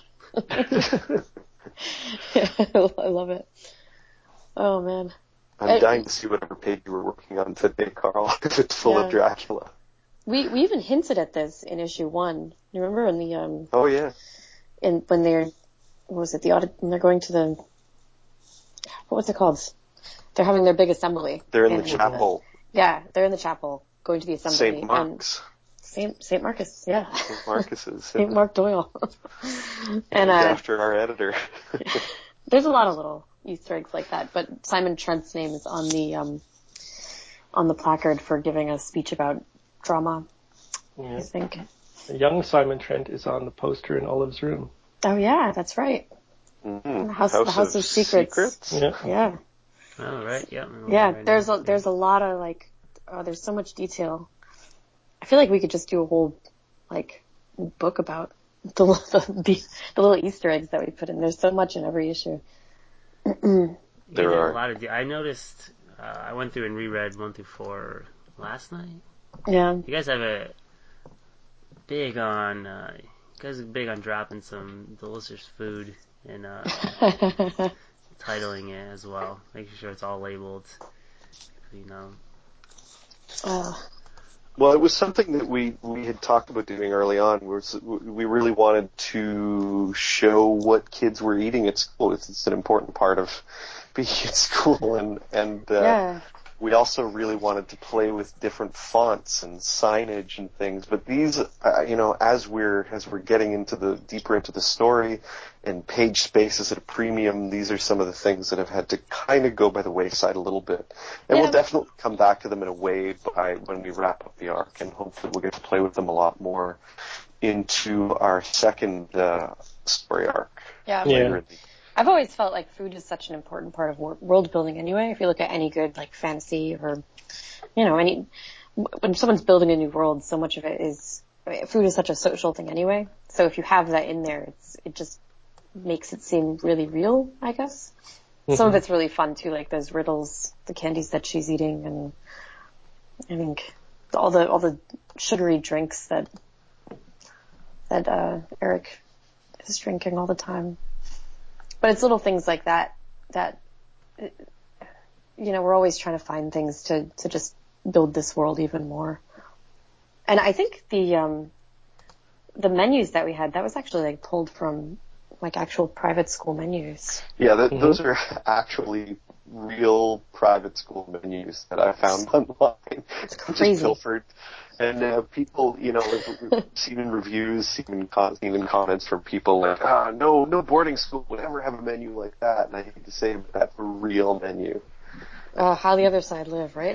Yeah, I love it. Oh man. I'm dying to see whatever page you were working on today, Carl. If it's full of Dracula. We even hinted at this in issue 1. You remember in the Oh yeah. when they're when they're going to the what's it called? They're having their big assembly. They're in the chapel. Yeah, they're in the chapel going to the assembly. St. Mark's. St. Marcus, yeah. St. Marcus's. St. Mark Doyle. And after our editor. There's a lot of little Easter eggs like that, but Simon Trent's name is on the placard for giving a speech about drama, I think. Young Simon Trent is on the poster in Olive's room. Oh yeah, that's right. Mm-hmm. The House of Secrets. Yeah. Oh right, yeah. Yeah, there's a lot of there's so much detail. I feel like we could just do a whole book about the little Easter eggs that we put in. There's so much in every issue. There are a lot of. I noticed. I went through and reread 1 through 4 last night. Yeah. You guys have a big on. You guys are big on dropping some delicious food and titling it as well, making sure it's all labeled. You know. Well, it was something that we had talked about doing early on. We really wanted to show what kids were eating at school. It's an important part of being at school, and we also really wanted to play with different fonts and signage and things. But these, as we're getting deeper into the story and page spaces at a premium, these are some of the things that have had to kind of go by the wayside a little bit. And we'll definitely come back to them in a way when we wrap up the arc, and hopefully we'll get to play with them a lot more into our second story arc. Yeah. Later in the I've always felt like food is such an important part of world building anyway. If you look at any good fantasy or, when someone's building a new world, so much of it is, food is such a social thing anyway. So if you have that in there, it just makes it seem really real, I guess. Mm-hmm. Some of it's really fun too, like those riddles, the candies that she's eating, and I think all the sugary drinks that Eric is drinking all the time. But it's little things like that, we're always trying to find things to just build this world even more. And I think the menus that we had, that was actually pulled from actual private school menus. Yeah, those are actually real private school menus that I found online. It's crazy. Just pilfered. And people, we've seen in reviews, seen in comments from people no boarding school would ever have a menu like that. And I hate to say, but that's a real menu. How the other side live, right?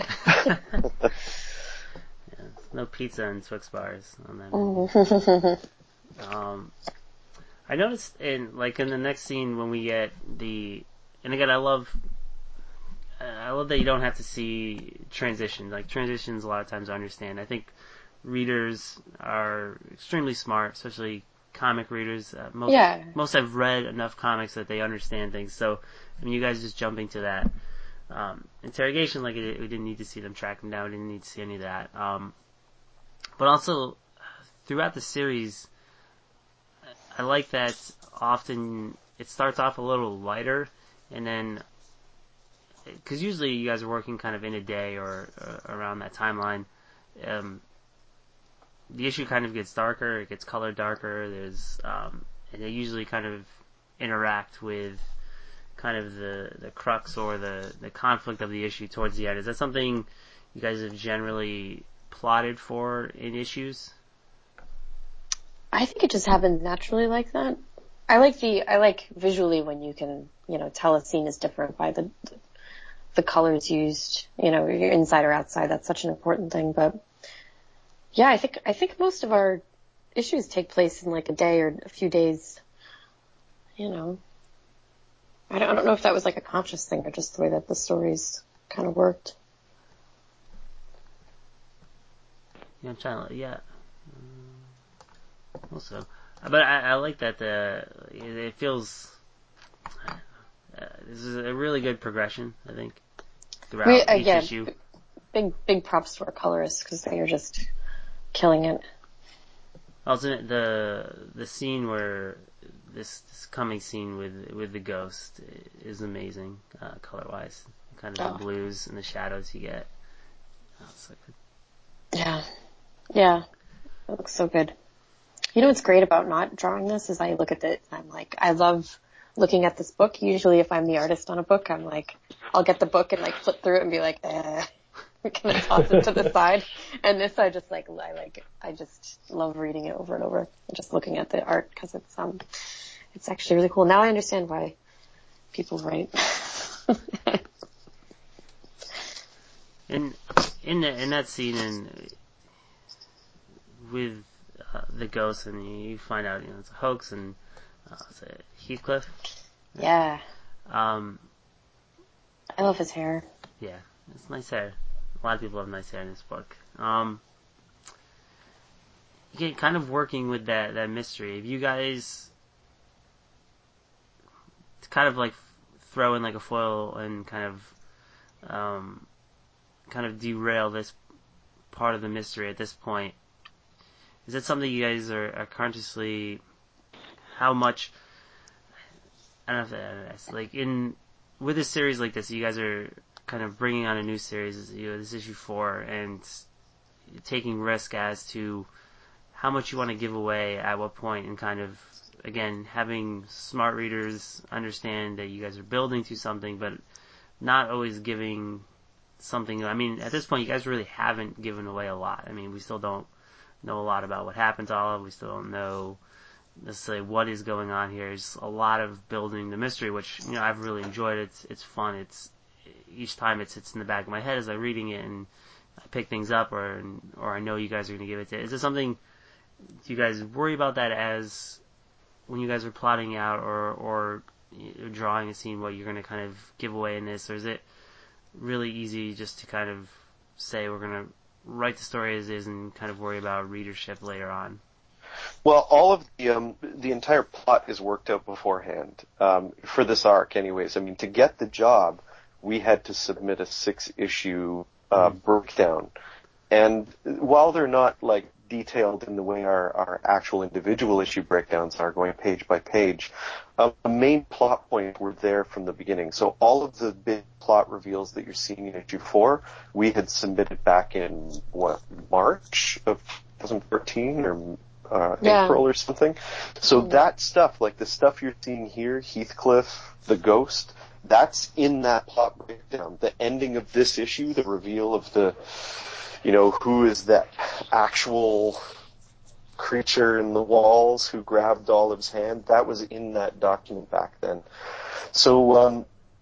No pizza and Twix bars on that menu. I noticed in the next scene when we get and again, I love that you don't have to see transitions. Transitions a lot of times I understand. I think readers are extremely smart, especially comic readers. Most have read enough comics that they understand things. So, you guys just jumping to that interrogation, we didn't need to see them track them down. We didn't need to see any of that. But also, throughout the series, I like that often it starts off a little lighter, and then, because usually you guys are working kind of in a day or around that timeline, the issue kind of gets darker, it gets colored darker, and they usually kind of interact with kind of the crux or the conflict of the issue towards the end. Is that something you guys have generally plotted for in issues? I think it just happens naturally like that. I like visually when you can, tell a scene is different by the colors used, you're inside or outside. That's such an important thing. But yeah, I think most of our issues take place in a day or a few days, I don't know if that was like a conscious thing or just the way that the stories kind of worked. Yeah, I'm trying to, also, but I like that it feels. This is a really good progression, I think, throughout each issue. Big props to our colorists because they are just killing it. Also, the scene where this coming scene with the ghost is amazing, color wise. Kind of the blues and the shadows you get. So good. Yeah, it looks so good. You know what's great about not drawing this is I look at it and I'm like, I love looking at this book. Usually if I'm the artist on a book, I'm like, I'll get the book and like flip through it and be like, I'm gonna toss it to the side. And this I just like, I just love reading it over and over and just looking at the art because it's actually really cool. Now I understand why people write. in that scene and with the ghost, and you find out it's a hoax, and it's a Heathcliff. Yeah. I love his hair. Yeah, it's nice hair. A lot of people have nice hair in this book. You get kind of working with that mystery. If you guys kind of like throw in like a foil and kind of derail this part of the mystery at this point, is that something you guys are consciously, how much, I don't know if that's, like with a series like this, you guys are kind of bringing on a new series, this issue 4, and taking risk as to how much you want to give away at what point, and kind of, again, having smart readers understand that you guys are building to something, but not always giving something. I mean, at this point, you guys really haven't given away a lot. I mean, we still don't know a lot about what happened to Olive. We still don't know necessarily what is going on here. It's a lot of building the mystery, which I've really enjoyed. It's fun. It's each time it sits in the back of my head as I'm reading it, and I pick things up, or I know you guys are going to give it to. Is it something? Do you guys worry about that as when you guys are plotting out or drawing a scene, what you're going to kind of give away in this, or is it really easy just to kind of say we're going to write the story as is and kind of worry about readership later on? Well, all of the entire plot is worked out beforehand, for this arc anyways. I mean, to get the job, we had to submit a 6-issue breakdown. And while they're not like detailed in the way our actual individual issue breakdowns are, going page by page, the main plot points were there from the beginning. So all of the big plot reveals that you're seeing in issue 4, we had submitted back in, March of 2014 or April or something. So that stuff, like the stuff you're seeing here, Heathcliff, the ghost, that's in that plot breakdown. The ending of this issue, the reveal of the, who is that actual creature in the walls who grabbed Olive's hand, that was in that document back then. So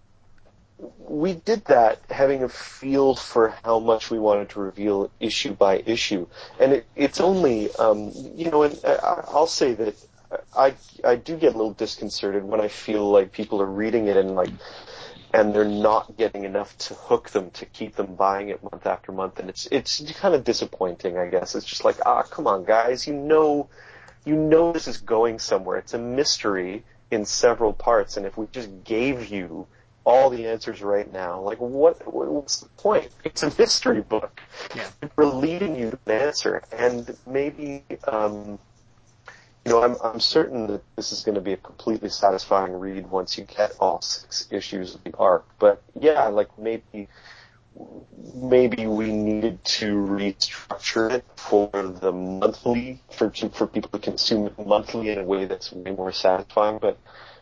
we did that having a feel for how much we wanted to reveal issue by issue. And it's only, and I'll say that I do get a little disconcerted when I feel like people are reading it and they're not getting enough to hook them, to keep them buying it month after month. And it's kind of disappointing, I guess. It's just like, come on, guys, you know this is going somewhere. It's a mystery in several parts, and if we just gave you all the answers right now, like what's the point? It's a mystery book. Yeah. We're leading you to an answer, and maybe I'm certain that this is going to be a completely satisfying read once you get all 6 issues of the arc. But yeah, like maybe we needed to restructure it for the monthly, for people to consume it monthly in a way that's way more satisfying. But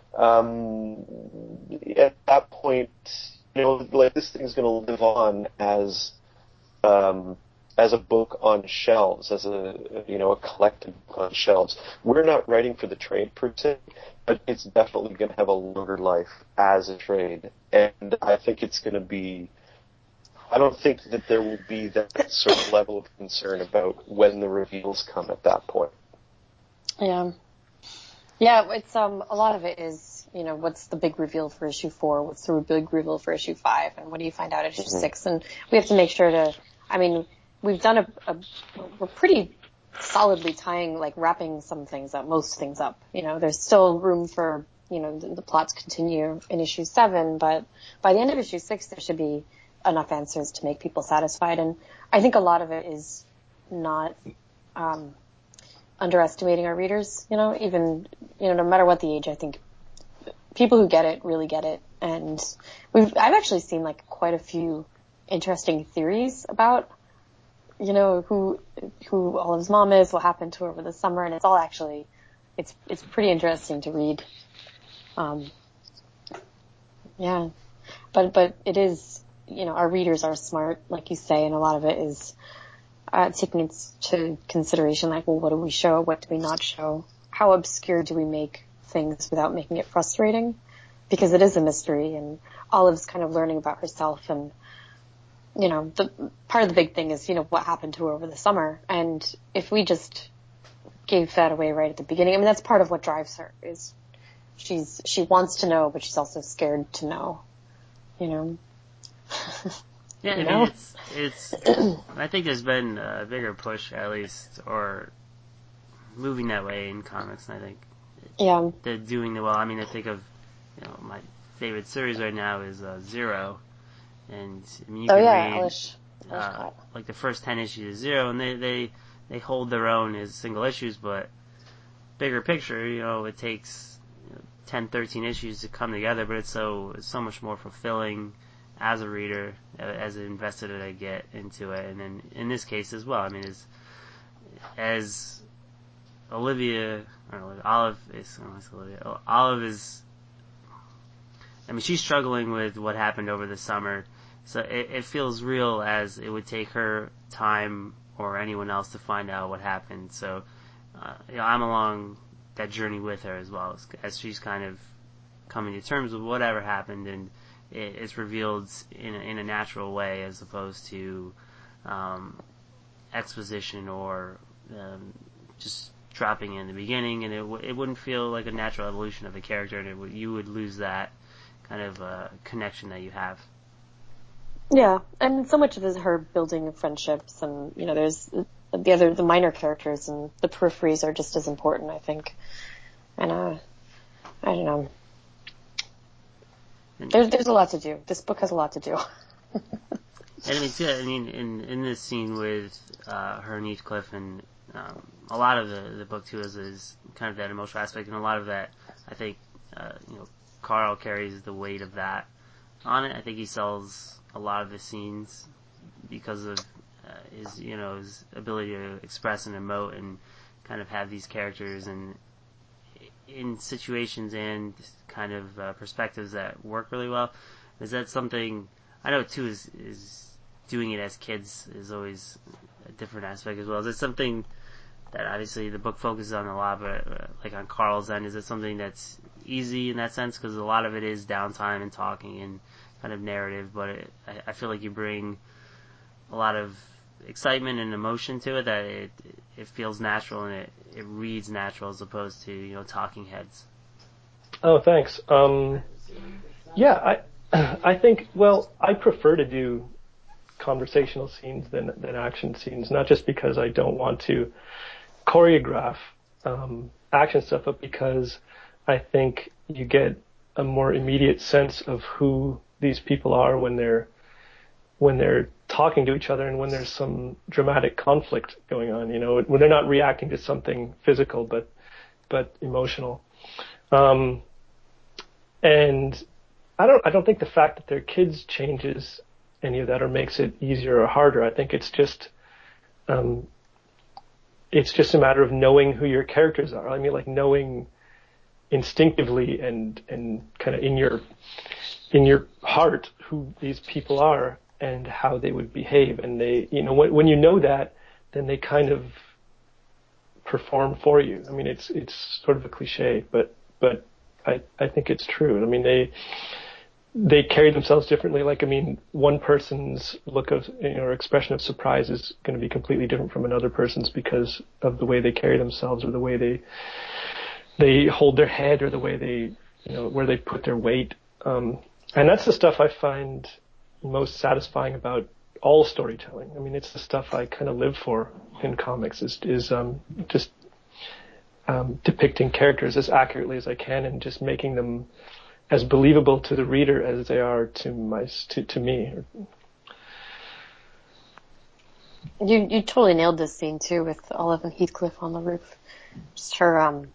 at that point, like this thing's going to live on as a book on shelves, as a collected book on shelves. We're not writing for the trade per se, but it's definitely going to have a longer life as a trade. And I think it's going to be, I don't think that there will be that sort of level of concern about when the reveals come at that point. Yeah. Yeah, it's a lot of it is, what's the big reveal for issue 4? What's the big reveal for issue 5? And what do you find out at issue 6? And we have to make sure to, we've done we're pretty solidly wrapping some things up, most things up. There's still room for, the plot to continue in issue 7, but by the end of issue 6 there should be enough answers to make people satisfied. And I think a lot of it is not, underestimating our readers, even, no matter what the age, I think people who get it really get it. And I've actually seen quite a few interesting theories about, who Olive's mom is, what happened to her over the summer, and it's all actually, it's pretty interesting to read. Yeah. But it is, our readers are smart, like you say, and a lot of it is, taking into consideration, what do we show? What do we not show? How obscure do we make things without making it frustrating? Because it is a mystery, and Olive's kind of learning about herself, and, the part of the big thing is, what happened to her over the summer. And if we just gave that away right at the beginning, that's part of what drives her, is she wants to know, but she's also scared to know, Yeah, it's. I think there's been a bigger push, at least, or moving that way in comics. And I think they're doing well. I think of, my favorite series right now is Zero, and you can read the first 10 issues of Zero, and they hold their own as single issues, but bigger picture, it takes 10, 13 issues to come together, but it's so much more fulfilling as a reader, as invested as I get into it. And then in this case as well, as Olive is, she's struggling with what happened over the summer, so it feels real, as it would take her time or anyone else to find out what happened. So, I'm along that journey with her as well, as she's kind of coming to terms with whatever happened, and it's revealed in a natural way, as opposed to exposition or just dropping in the beginning, and it wouldn't feel like a natural evolution of the character, and you would lose that kind of connection that you have. Yeah, and so much of it is her building friendships, and there's the minor characters, and the peripheries are just as important, I think. And I don't know. There's a lot to do. This book has a lot to do. And in this scene with her and Heathcliff, and a lot of the book too is kind of that emotional aspect, and a lot of that, I think, Carl carries the weight of that on it. I think he sells a lot of the scenes because of his ability to express and emote and kind of have these characters and in situations and kind of perspectives that work really well. Is that something, I know too, is doing it as kids is always a different aspect as well. Is it something that obviously the book focuses on a lot, but like on Carl's end, is it something that's easy in that sense? Because a lot of it is downtime and talking and kind of narrative, but I feel like you bring a lot of excitement and emotion to it, that it feels natural, and it reads natural, as opposed to talking heads. Oh, thanks. Yeah, I think, I prefer to do conversational scenes than action scenes, not just because I don't want to choreograph action stuff, but because I think you get a more immediate sense of who these people are when they're talking to each other, and when there's some dramatic conflict going on, when they're not reacting to something physical but emotional. And I don't think the fact that they're kids changes any of that or makes it easier or harder. I think it's just a matter of knowing who your characters are. Knowing instinctively and kind of in your heart who these people are and how they would behave. And they, when you know that, then they kind of perform for you. It's sort of a cliche, but I think it's true. They carry themselves differently. One person's look of, or expression of surprise is going to be completely different from another person's because of the way they carry themselves or the way they they hold their head or the way they, where they put their weight. And that's the stuff I find most satisfying about all storytelling. I mean, it's the stuff I kind of live for in comics is just depicting characters as accurately as I can and just making them as believable to the reader as they are to me. You totally nailed this scene too with Olive and Heathcliff on the roof. Just her,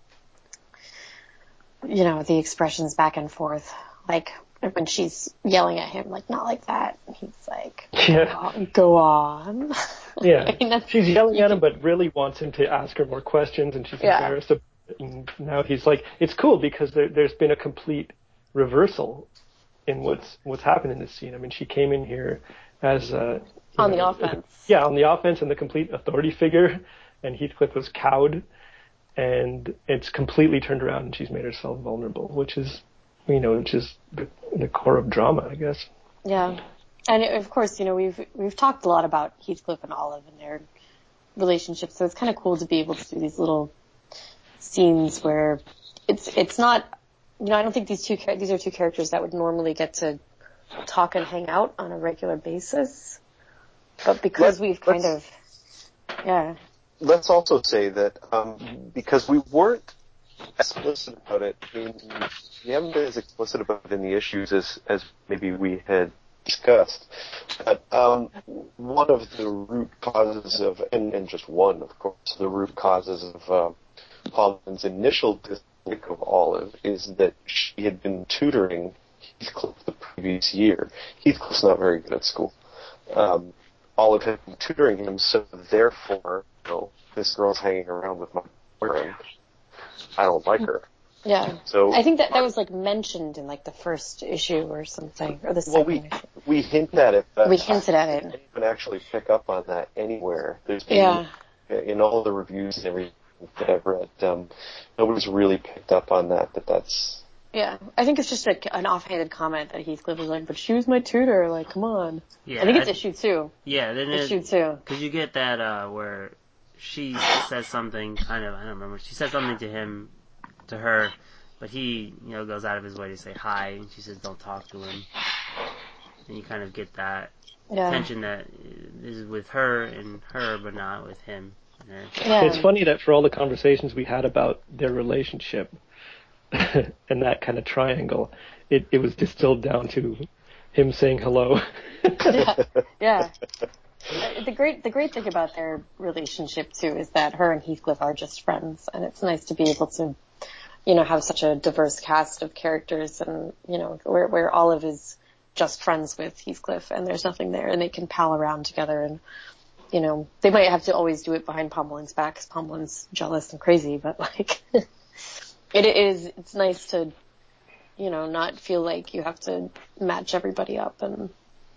the expressions back and forth, like when she's yelling at him, like, not like that. And he's like, go on. Yeah. I mean, she's yelling at him, but really wants him to ask her more questions, and she's embarrassed about it. And now he's like, it's cool because there's been a complete reversal in what's happened in this scene. I mean, she came in here as on the offense. Yeah, on the offense and the complete authority figure, and Heathcliff was cowed, and it's completely turned around, and she's made herself vulnerable, which is the core of drama, I guess. Yeah, and of course, we've talked a lot about Heathcliff and Olive and their relationship, so it's kind of cool to be able to do these little scenes where it's not, I don't think these are two characters that would normally get to talk and hang out on a regular basis, but because Let's also say that because we weren't explicit about it, we haven't been as explicit about it in the issues as maybe we had discussed. But one of the root causes of, and just one, of course, the root causes of Pauline's initial dislike of Olive is that she had been tutoring Heathcliff the previous year. Heathcliff's not very good at school. Olive had been tutoring him, so therefore, this girl's hanging around with my boyfriend. I don't like her. Yeah. So I think that was like mentioned in like the first issue or something, or the second issue. We hinted at it. But we hinted at it. I didn't even actually pick up on that anywhere. There's been, in all the reviews and everything that I've read, nobody's really picked up on that, but that's... Yeah, I think it's just an offhanded comment that Heathcliff was like, but she was my tutor, like, come on. Yeah, I think it's issue 2. Yeah, then issue 2. Because you get that, where she says something kind of, I don't remember, she said something to her, but he, goes out of his way to say hi, and she says don't talk to him. And you kind of get that tension that is with her and her, but not with him. Yeah. It's funny that for all the conversations we had about their relationship and that kind of triangle, it was distilled down to him saying hello. Yeah. The great thing about their relationship too is that her and Heathcliff are just friends, and it's nice to be able to, have such a diverse cast of characters, and where Olive is just friends with Heathcliff, and there's nothing there, and they can pal around together, and they might have to always do it behind Pommelin's back because Pommelin's jealous and crazy, but like it's nice to not feel like you have to match everybody up, and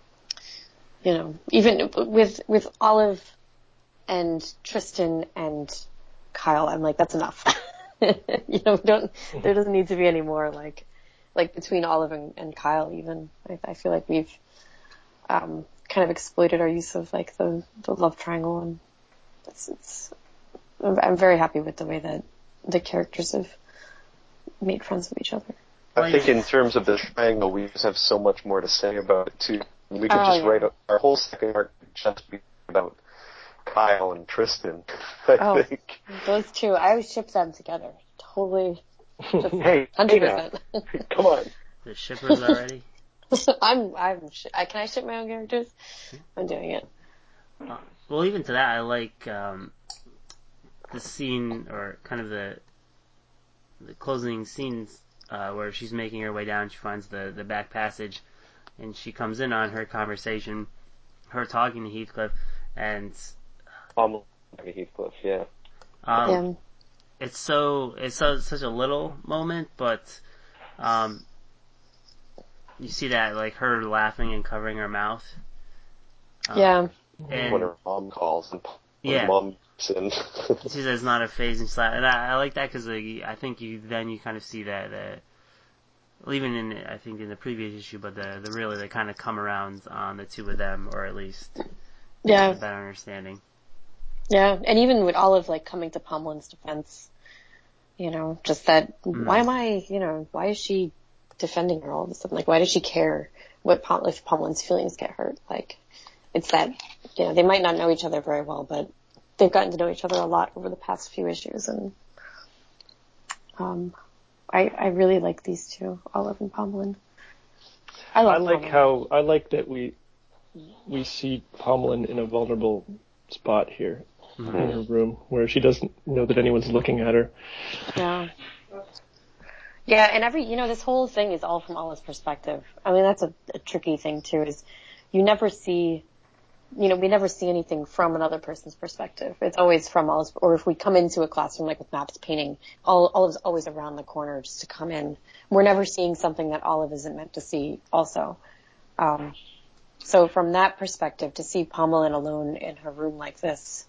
even with Olive and Tristan and Kyle, I'm like, that's enough. There doesn't need to be any more like between Olive and Kyle even. I feel like we've kind of exploited our use of like the love triangle, and I'm very happy with the way that the characters have made friends with each other. I think in terms of the triangle, we just have so much more to say about it too. We could write our whole second arc just be about Kyle and Tristan. I think those two, I would ship them together. Totally. Just hey, 100%. Come on. The shippers already? Can I ship my own characters? I'm doing it. Well, even to that, I like the scene, or kind of the closing scenes where she's making her way down. She finds the back passage, and she comes in on her conversation, her talking to Heathcliff, and Heathcliff, yeah. It's such a little moment, but you see that, like, her laughing and covering her mouth. And when her mom calls and mom in. She says it's not a phase, and I like that because I think you kind of see that even in the previous issue, but they kind of come around on the two of them, or at least a better understanding. Yeah, and even with Olive like coming to Pommelin's defense, just that, why is she defending her all of a sudden? Like, why does she care if Pomelin's feelings get hurt? Like, it's that, they might not know each other very well, but they've gotten to know each other a lot over the past few issues, and I really like these two, Olive and Pomelin. I like that we see Pomelin in a vulnerable spot here in her room where she doesn't know that anyone's looking at her. Yeah. Yeah, and this whole thing is all from Olive's perspective. I mean, that's a tricky thing too, is we never see anything from another person's perspective. It's always from Olive's, or if we come into a classroom like with Maps painting, Olive's always around the corner just to come in. We're never seeing something that Olive isn't meant to see also. So from that perspective, to see Pomelin alone in her room like this,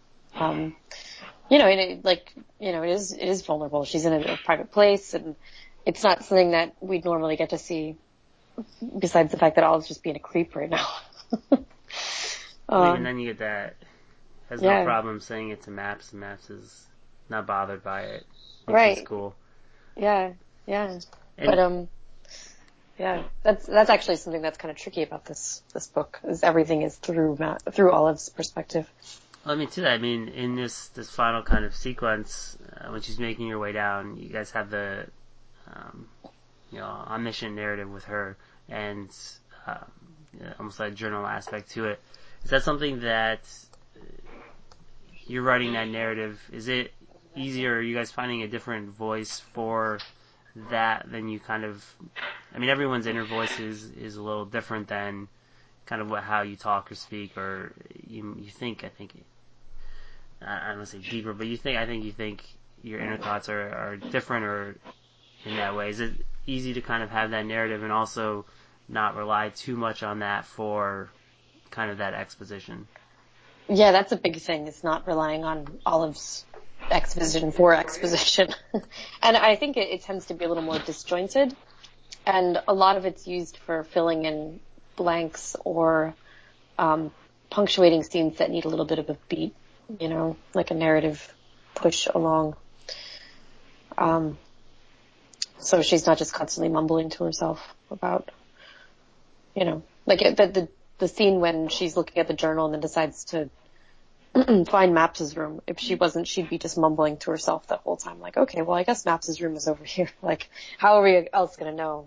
it is vulnerable. She's in a private place, and it's not something that we'd normally get to see, besides the fact that Olive's just being a creep right now. And then you get that has no problem saying it to Maps, and Maps is not bothered by it. Right. It's cool. Yeah. But that's actually something that's kind of tricky about this book, is everything is through Olive's perspective. Well, in this final kind of sequence, when she's making her way down, you guys have the omniscient narrative with her, and almost like a journal aspect to it. Is that something that you're writing that narrative? Is it easier? Are you guys finding a different voice for that than you kind of? Everyone's inner voice is a little different than kind of how you talk or speak, or you think. I don't want to say deeper, but you think your inner thoughts are different, or in that way. Is it easy to kind of have that narrative and also not rely too much on that for kind of that exposition? Yeah, that's a big thing. It's not relying on Olive's exposition for exposition. And I think it tends to be a little more disjointed, and a lot of it's used for filling in blanks or punctuating scenes that need a little bit of a beat, like a narrative push along. So she's not just constantly mumbling to herself about, like the scene when she's looking at the journal and then decides to find Maps' room. If she wasn't, she'd be just mumbling to herself the whole time, like, okay, well, I guess Maps' room is over here. Like, how are we else going to know,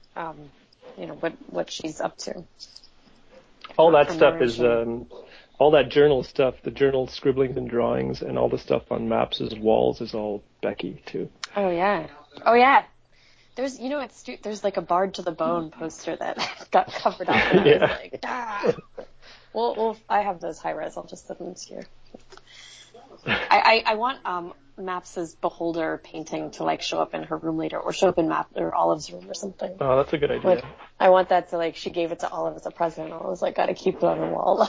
what she's up to? All that stuff is, all that journal stuff, the journal scribblings and drawings and all the stuff on Maps' walls is all Becky, too. Oh, yeah. There's, there's like a Barred to the Bone poster that got covered up. And I was like, Well, I have those high res. I'll just put them here. I want Maps' Beholder painting to like show up in her room later, or show up in Olive's room or something. Oh, that's a good idea. I want that to she gave it to Olive as a present. I was like, gotta keep it on the wall.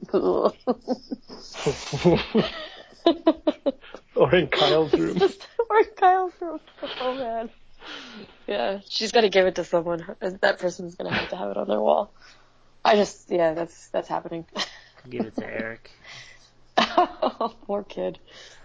Or in Kyle's room. Or in Kyle's room. Oh man. Yeah, she's gotta give it to someone. That person's gonna have to have it on their wall. That's happening. Give it to Eric. Oh, poor kid.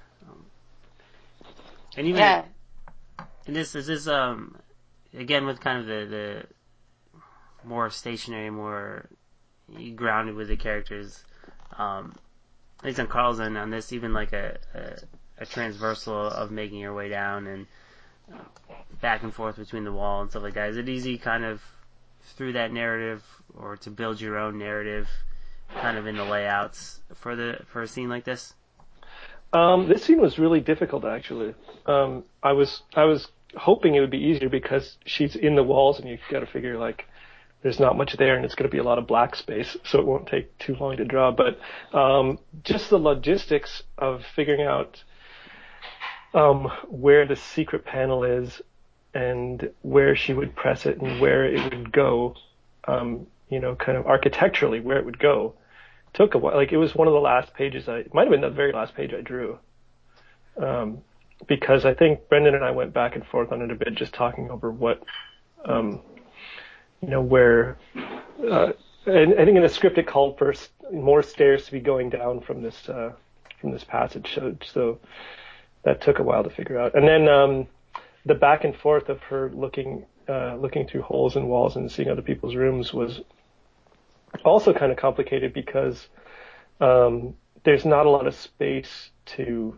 And even and this again with kind of the more stationary, more grounded with the characters. At least on Carl's end, on this, even like a transversal of making your way down and back and forth between the wall and stuff like that. Is it easy kind of through that narrative, or to build your own narrative kind of in the layouts for a scene like this? This scene was really difficult, actually. I was hoping it would be easier because she's in the walls and you've got to figure like there's not much there and it's going to be a lot of black space, so it won't take too long to draw. But just the logistics of figuring out where the secret panel is and where she would press it and where it would go, kind of architecturally where it would go, took a while. Like, it was one of the last pages it might have been the very last page I drew. Because I think Brendan and I went back and forth on it a bit, just talking over what, where, and I think in the script it called for more stairs to be going down from this passage. So that took a while to figure out. And then the back and forth of her looking through holes in walls and seeing other people's rooms was also kind of complicated because there's not a lot of space to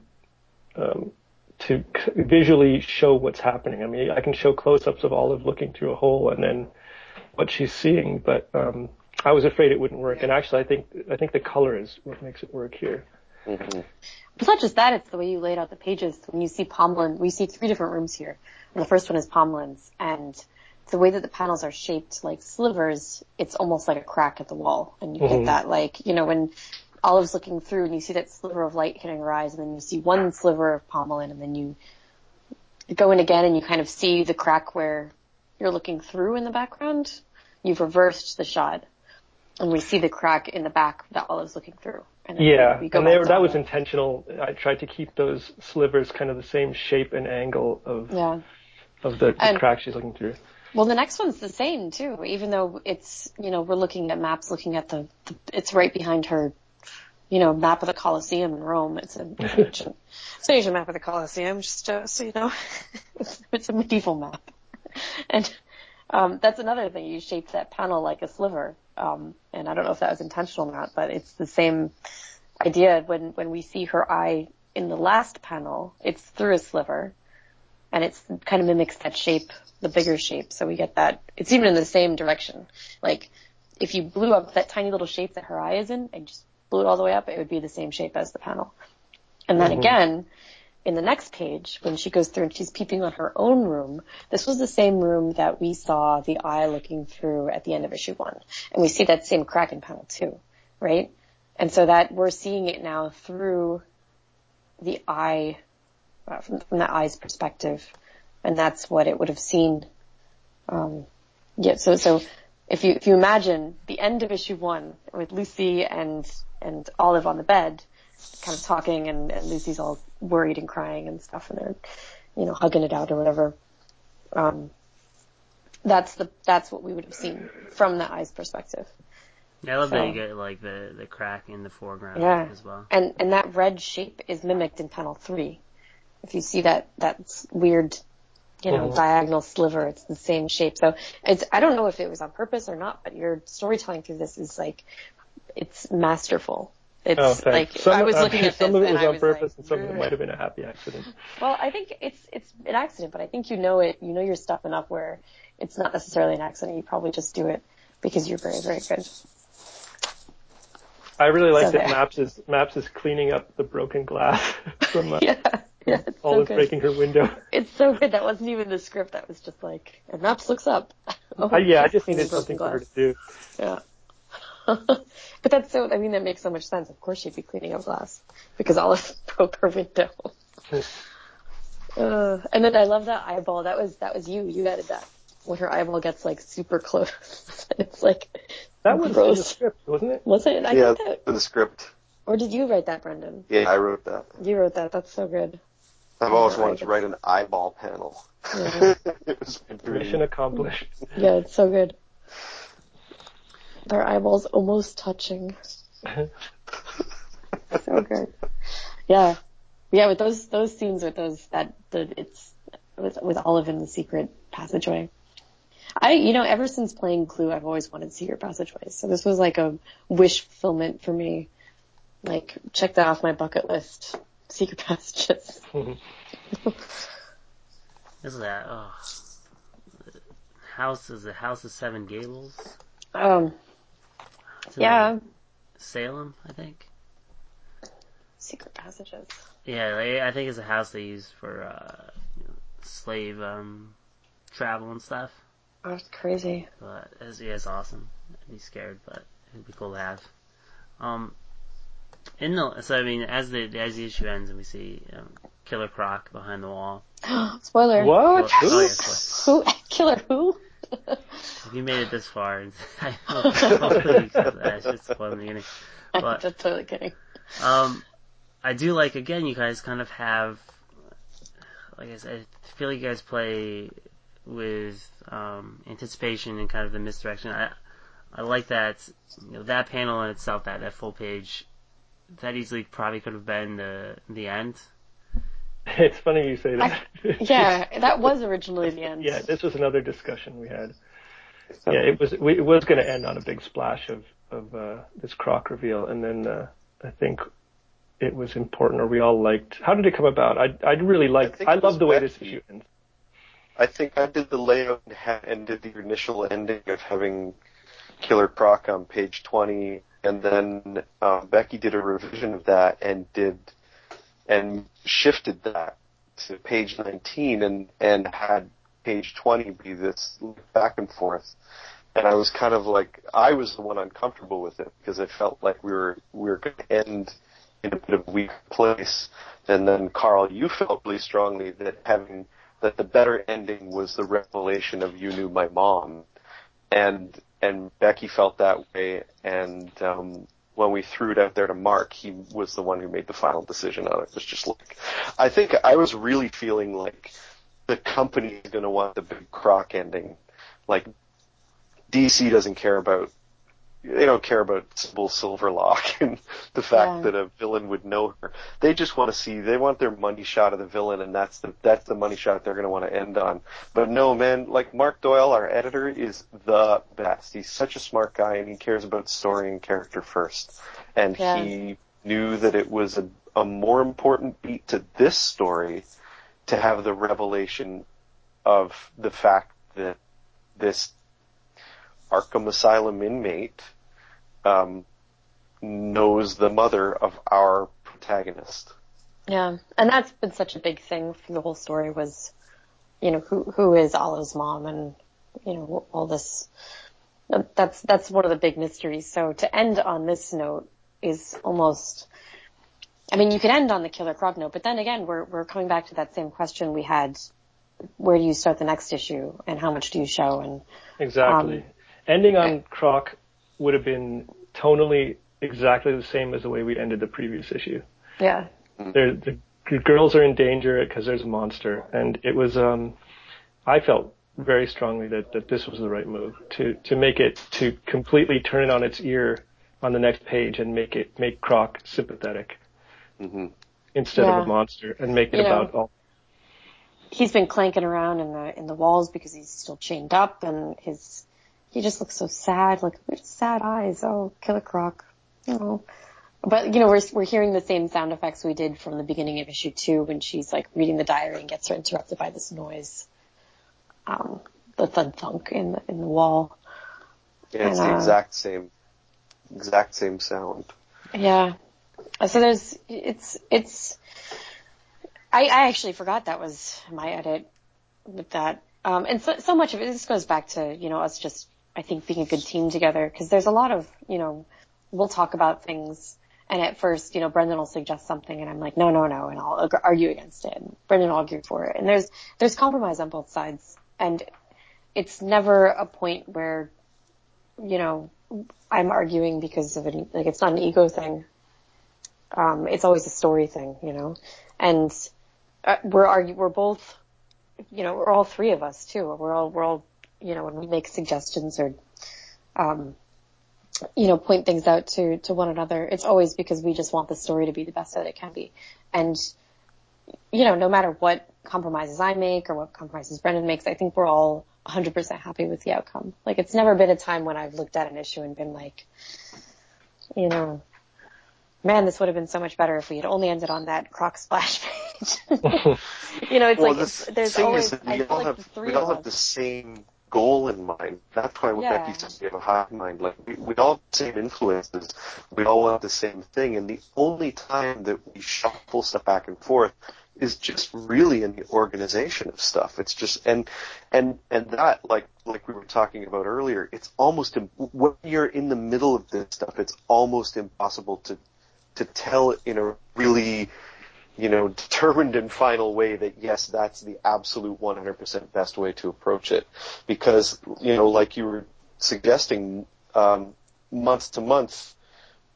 visually show what's happening. I mean, I can show close-ups of Olive looking through a hole and then what she's seeing, but I was afraid it wouldn't work. And actually, I think the color is what makes it work here. Mm-hmm. It's not just that, it's the way you laid out the pages. When you see Pomlin, we see 3 different rooms here. And the first one is Pomlin's, and the way that the panels are shaped like slivers, it's almost like a crack at the wall. And you get that, like, you know, when Olive's looking through and you see that sliver of light hitting her eyes, and then you see one sliver of Pomlin, and then you go in again and you kind of see the crack where you're looking through in the background. You've reversed the shot, and we see the crack in the back that Olive's looking through. And and that was intentional. I tried to keep those slivers kind of the same shape and angle of the crack she's looking through. Well, the next one's the same too, even though it's, you know, we're looking at maps, looking at it's right behind her, you know, map of the Colosseum in Rome. It's an ancient map of the Colosseum, just so you know. It's a medieval map. And that's another thing. You shaped that panel like a sliver. And I don't know if that was intentional or not, but it's the same idea. When we see her eye in the last panel, it's through a sliver, and it's kind of mimics that shape, the bigger shape. So we get that. It's even in the same direction. Like, if you blew up that tiny little shape that her eye is in and just blew it all the way up, it would be the same shape as the panel. And then again, in the next page, when she goes through and she's peeping on her own room, this was the same room that we saw the eye looking through at the end of issue 1. And we see that same crack in panel 2, right? And so that we're seeing it now through the eye, from the eye's perspective. And that's what it would have seen. So if you imagine the end of issue 1 with Lucy and Olive on the bed, kind of talking, and Lucy's all worried and crying and stuff, and they're, you know, hugging it out or whatever. That's what we would have seen from the eye's perspective. Yeah, I love that you get like the crack in the foreground as well. And that red shape is mimicked in panel 3. If you see that weird, you know, diagonal sliver, it's the same shape. So I don't know if it was on purpose or not, but your storytelling through this is like, it's masterful. It's like, I was looking at this some of it and was I on was purpose, like, and some of it might have been a happy accident. Well, I think it's an accident, but I think you know your stuff enough where it's not necessarily an accident. You probably just do it because you're very, very good. I really like that Maps is cleaning up the broken glass from Olive breaking her window. It's so good. That wasn't even the script. That was just like, and Maps looks up. I just needed something for her to do. Yeah. But that makes so much sense. Of course she'd be cleaning up glass because Olive broke her window. And then I love that eyeball. That was you. You added that. When her eyeball gets like super close. It's like, that was gross. in the script, wasn't it? Was it? Yeah, in the script. Or did you write that, Brendan? Yeah, I wrote that. You wrote that. That's so good. I've always wanted to write an eyeball panel. Yeah. It was my dream. Mission accomplished. Yeah, it's so good. Their eyeballs almost touching. So good. Yeah. Yeah, with those scenes with with Olive in the secret passageway. Ever since playing Clue, I've always wanted secret passageways. So this was like a wish fulfillment for me. Like, check that off my bucket list. Secret passages. Is that House of Seven Gables? Yeah. Salem, I think. Secret passages. Yeah, I think it's a house they use for slave travel and stuff. Oh, it's crazy. But it's awesome. I'd be scared, but it'd be cool to have. As the issue ends and we see Killer Croc behind the wall. Spoiler. What? Who? Killer who? If you made it this far, hopefully I should spoil the beginning. I'm just totally kidding. I do like, again, you guys kind of have, like I said, I feel like you guys play with anticipation and kind of the misdirection. I like that, that panel in itself, that full page, that easily probably could have been the end. It's funny you say that. Yeah, that was originally the end. Yeah, this was another discussion we had. Yeah, it was going to end on a big splash of this Croc reveal, and then I think it was important, or we all liked. How did it come about? I really liked. I love the way this issue ends. I think I did the layout and did the initial ending of having Killer Croc on page 20, and then Becky did a revision of that and shifted that to page 19 and had page 20 be this back and forth. And I was kind of like, I was the one uncomfortable with it because I felt like we were going to end in a bit of a weak place. And then Carl, you felt really strongly that the better ending was the revelation of You Knew My Mom. And Becky felt that way, and when we threw it out there to Mark, he was the one who made the final decision on it. It was just like, I think I was really feeling like the company is going to want the big Croc ending. Like, DC doesn't care about, they don't care about Sybil Silverlock and the fact that a villain would know her. They just want to see, they want their money shot of the villain, and that's the money shot they're going to want to end on. But no, man, like Mark Doyle, our editor, is the best. He's such a smart guy, and he cares about story and character first. And he knew that it was a more important beat to this story to have the revelation of the fact that this Arkham Asylum inmate knows the mother of our protagonist. Yeah, and that's been such a big thing for the whole story was, you know, who is Olive's mom, and, you know, all this. That's one of the big mysteries. So to end on this note is almost, I mean, you could end on the Killer Croc note, but then again, we're coming back to that same question we had: where do you start the next issue, and how much do you show? And exactly, ending on Croc would have been tonally exactly the same as the way we ended the previous issue. Yeah. The girls are in danger because there's a monster, and it was, I felt very strongly that this was the right move to make it, to completely turn it on its ear on the next page and make Croc sympathetic instead of a monster, and make it about all. He's been clanking around in the walls because he's still chained up, and he just looks so sad, like sad eyes. Oh, Killer Croc. Oh. But, you know, we're hearing the same sound effects we did from the beginning of issue 2 when she's like reading the diary and gets her interrupted by this noise. The thud thunk in the wall. Yeah, it's the exact same sound. Yeah. So I actually forgot that was my edit with that. And so much of it, this goes back to, you know, us just, I think, being a good team together, because there's a lot of, you know, we'll talk about things, and at first, you know, Brendan will suggest something, and I'm like, no, and I'll argue against it, and Brendan will argue for it, and there's compromise on both sides, and it's never a point where, you know, I'm arguing because of it, like, it's not an ego thing. It's always a story thing, you know, and we're both, you know, we're all three of us too. We're all, you know, when we make suggestions or, you know, point things out to one another, it's always because we just want the story to be the best that it can be. And, you know, no matter what compromises I make or what compromises Brendan makes, I think we're all 100% happy with the outcome. Like, it's never been a time when I've looked at an issue and been like, you know, man, this would have been so much better if we had only ended on that Croc splash page. You know, it's well, like, there's always, we all have the same goal in mind. That's why Becky says we have a hive mind. Like, we all have the same influences. We all want the same thing. And the only time that we shuffle stuff back and forth is just really in the organization of stuff. It's just, and that, like we were talking about earlier, it's almost, when you're in the middle of this stuff, it's almost impossible to tell it in a really, you know, determined and final way that, yes, that's the absolute 100% best way to approach it. Because, you know, like you were suggesting, month to month,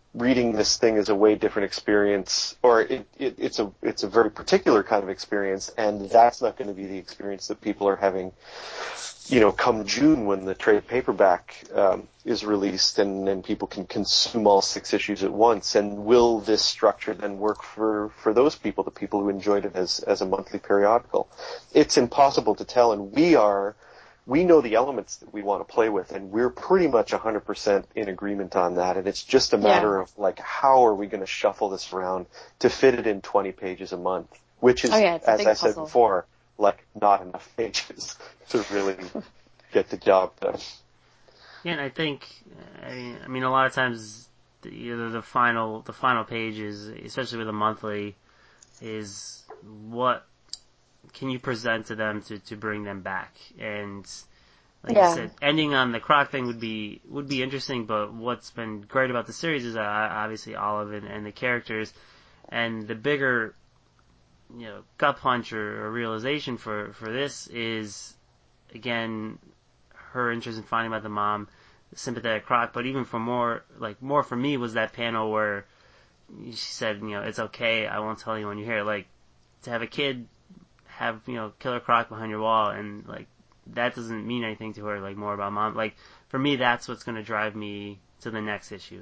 reading this thing is a way different experience, or it's a very particular kind of experience, and that's not going to be the experience that people are having, come June when the trade paperback is released, and then people can consume all 6 issues at once. And will this structure then work for those people, the people who enjoyed it as a monthly periodical? It's impossible to tell, and we know the elements that we want to play with, and we're pretty much 100% in agreement on that. And it's just a matter of how are we going to shuffle this around to fit it in 20 pages a month, which is, as I said before, not enough pages to really get the job done. Yeah, and I think, I mean, a lot of times the final pages, especially with a monthly, is what can you present to them to bring them back? And like you said, ending on the Croc thing would be interesting. But what's been great about the series is obviously Olive and the characters, and the bigger gut punch or realization for this is, again, her interest in finding out the mom, the sympathetic Croc. But even more for me was that panel where she said, it's okay, I won't tell you when you're here. Like, to have a kid have, Killer Croc behind your wall, and that doesn't mean anything to her, more about mom. For me, that's what's going to drive me to the next issue.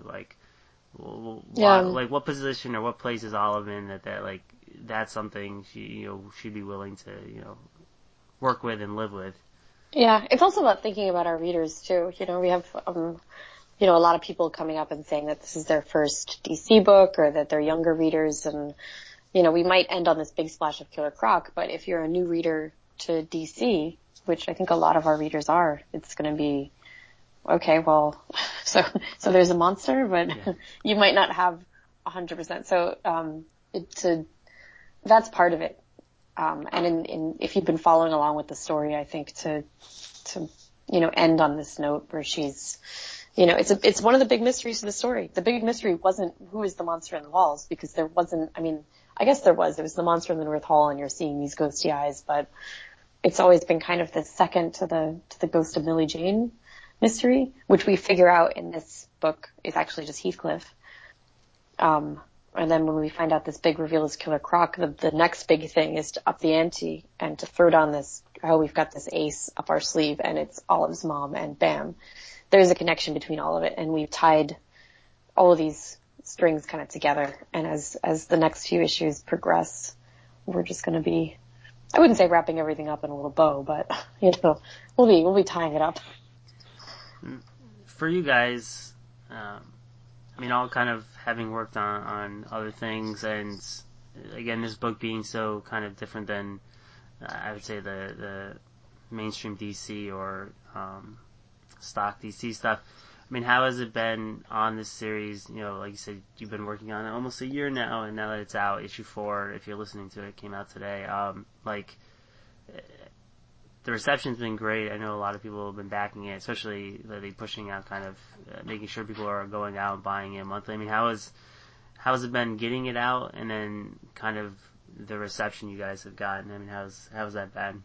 What position or what place is Olive in that that's something she'd be willing to, work with and live with. Yeah, it's also about thinking about our readers too. We have, a lot of people coming up and saying that this is their first DC book, or that they're younger readers, and, we might end on this big splash of Killer Croc, but if you're a new reader to DC, which I think a lot of our readers are, it's going to be, okay, well, so there's a monster, but you might not have 100%. So, that's part of it. And if you've been following along with the story, I think to end on this note where she's, it's one of the big mysteries of the story. The big mystery wasn't who is the monster in the walls, because there wasn't, I guess there was. It was the monster in the North Hall, and you're seeing these ghosty eyes, but it's always been kind of the second to the ghost of Millie Jane mystery, which we figure out in this book is actually just Heathcliff. And then when we find out this big reveal is Killer Croc, the next big thing is to up the ante and to throw down this, we've got this ace up our sleeve, and it's Olive's mom, and bam, there's a connection between all of it, and we've tied all of these strings kind of together. And as the next few issues progress, we're just going to be, I wouldn't say wrapping everything up in a little bow, but we'll be tying it up. For you guys, all kind of having worked on other things, and again, this book being so kind of different than I would say the mainstream DC or stock DC stuff. How has it been on this series? Like you said, you've been working on it almost a year now, and now that it's out, issue 4, if you're listening to it, came out today. The reception's been great. I know a lot of people have been backing it, especially lately pushing out kind of making sure people are going out and buying it monthly. How has it been getting it out, and then kind of the reception you guys have gotten? How's that been?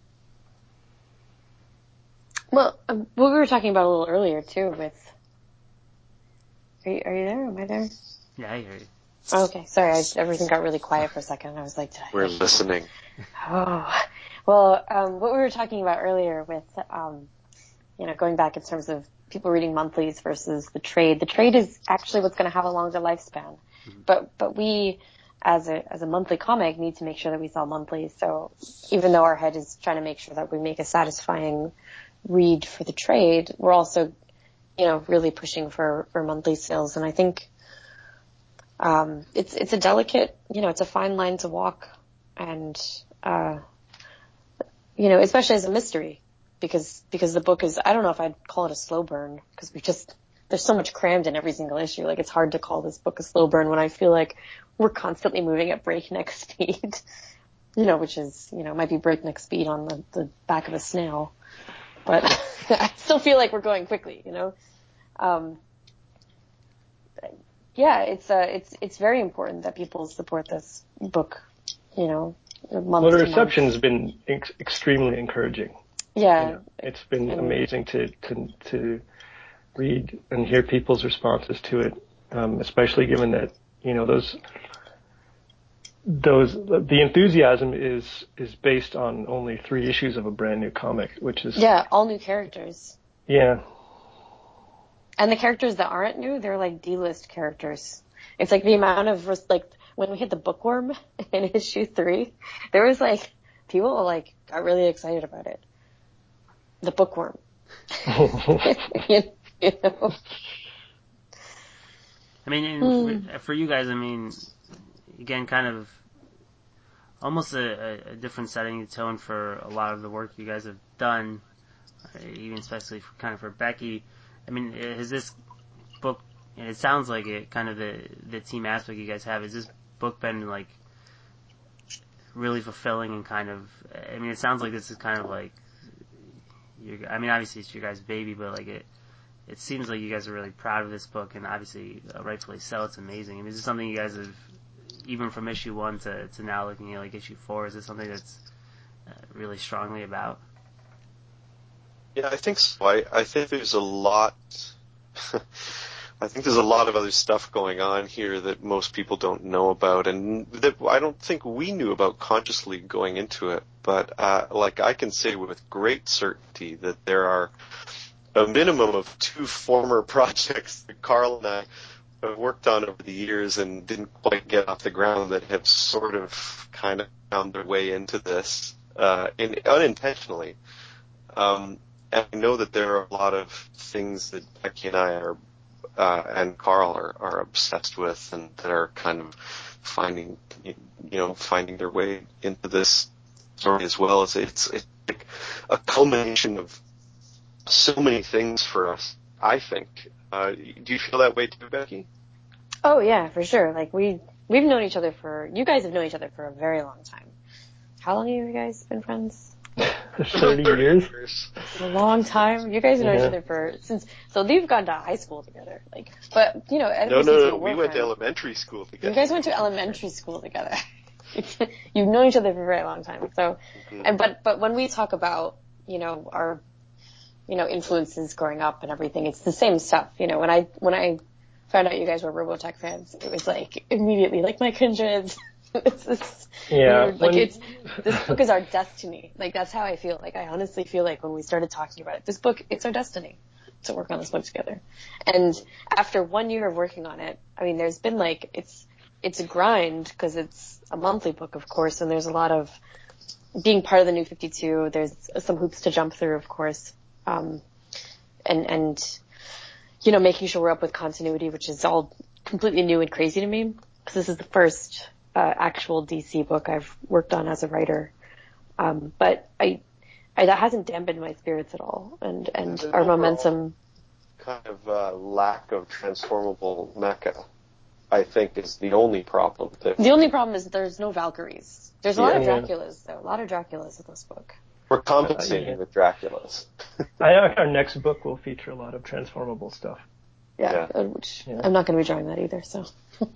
Well, what we were talking about a little earlier too with, are you there? Am I there? Yeah, I hear you. Oh, okay. Sorry, everything got really quiet for a second. I was like, we're listening. Oh, well, what we were talking about earlier with, going back in terms of people reading monthlies versus the trade. The trade is actually what's going to have a longer lifespan. Mm-hmm. But we, as a monthly comic, need to make sure that we sell monthlies. So even though our head is trying to make sure that we make a satisfying read for the trade, we're also, really pushing for monthly sales. And I think, it's a delicate, it's a fine line to walk, and, especially as a mystery, because the book is, I don't know if I'd call it a slow burn, because there's so much crammed in every single issue. It's hard to call this book a slow burn when I feel like we're constantly moving at breakneck speed, which is, might be breakneck speed on the back of a snail. But I still feel like we're going quickly, it's very important that people support this book, month to month. The reception's been extremely encouraging. Yeah. It's been amazing to read and hear people's responses to it. especially given that, the enthusiasm is based on only 3 issues of a brand new comic, which is... Yeah, all new characters. Yeah. And the characters that aren't new, they're like D-list characters. It's like the amount of, like, when we hit the bookworm in issue 3, there was like, people like got really excited about it. The bookworm. you know? I mean, for you guys, I mean, again, kind of almost a different setting and tone for a lot of the work you guys have done, even especially for Becky. I mean, has this book, and it sounds like it, kind of the team aspect you guys have, has this book been like really fulfilling and kind of, I mean, it sounds like this is kind of like, I mean, obviously it's your guys' baby, but like it seems like you guys are really proud of this book, and obviously, rightfully so, it's amazing. I mean, is this something you guys have, even from issue 1 to now looking at like issue 4, is this something that's really strongly about? Yeah, I think so. I think there's a lot, I think there's a lot of other stuff going on here that most people don't know about, and that I don't think we knew about consciously going into it. But like I can say with great certainty that there are a minimum of 2 former projects that Carl and I have worked on over the years and didn't quite get off the ground that have sort of kind of found their way into this unintentionally. And I know that there are a lot of things that Becky and I are and Carl are obsessed with, and that are kind of finding their way into this story as well. It's like a culmination of so many things for us, I think. Do you feel that way too, Becky? Oh yeah, for sure. Like we've known each other you guys have known each other for a very long time. How long have you guys been friends? 30 years. A long time. You guys have known each other so they've gone to high school together. Like, but No, we went to elementary school together. You guys went to elementary school together. You've known each other for a very long time. So, but when we talk about, our, influences growing up and everything, it's the same stuff. When I found out you guys were Robotech fans, it was like immediately like my kindred. It's this, this book is our destiny. Like that's how I feel. Like I honestly feel like when we started talking about it, this book, it's our destiny to work on this book together. And after 1 year of working on it, I mean, there's been like, it's a grind because it's a monthly book, of course, and there's a lot of being part of the New 52. There's some hoops to jump through, of course. And making sure we're up with continuity, which is all completely new and crazy to me because this is the first actual DC book I've worked on as a writer. But I that hasn't dampened my spirits at all, and our momentum. Kind of lack of transformable mecha, I think, is the only problem. The only problem is there's no Valkyries. There's a lot of Draculas, though. A lot of Draculas in this book. We're compensating with Draculas. Our next book will feature a lot of transformable stuff. Yeah. Which I'm not going to be drawing that either, so.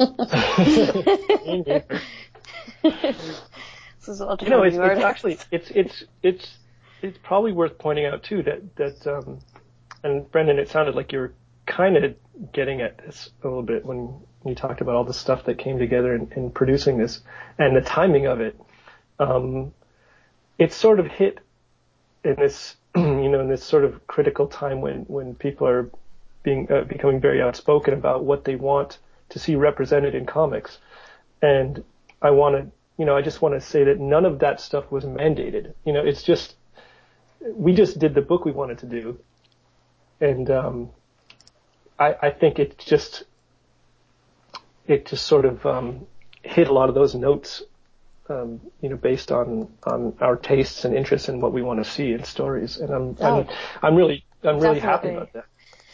It's probably worth pointing out too that and Brendan, it sounded like you were kind of getting at this a little bit when you talked about all the stuff that came together in producing this and the timing of it. It sort of hit in this, in this sort of critical time when people are becoming very outspoken about what they want to see represented in comics. And I just want to say that none of that stuff was mandated. It's just, we just did the book we wanted to do. And, I think it just sort of, hit a lot of those notes, based on our tastes and interests and what we want to see in stories. And I'm really happy about that.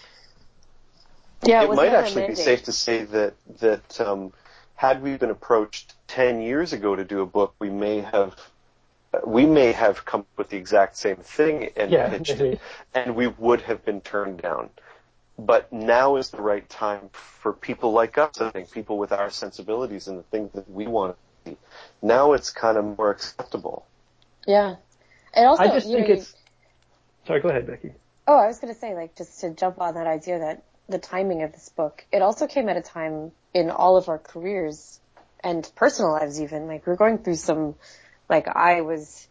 Yeah, it might actually be safe to say that had we been approached 10 years ago to do a book, we may have come up with the exact same thing and pitched it, and we would have been turned down. But now is the right time for people like us, I think, people with our sensibilities and the things that we want to see. Now it's kind of more acceptable. Yeah. And also, I just think it's... Sorry, go ahead, Becky. Oh, I was going to say, just to jump on that idea that the timing of this book, it also came at a time in all of our careers and personal lives even. Like, we're going through some, like, I was,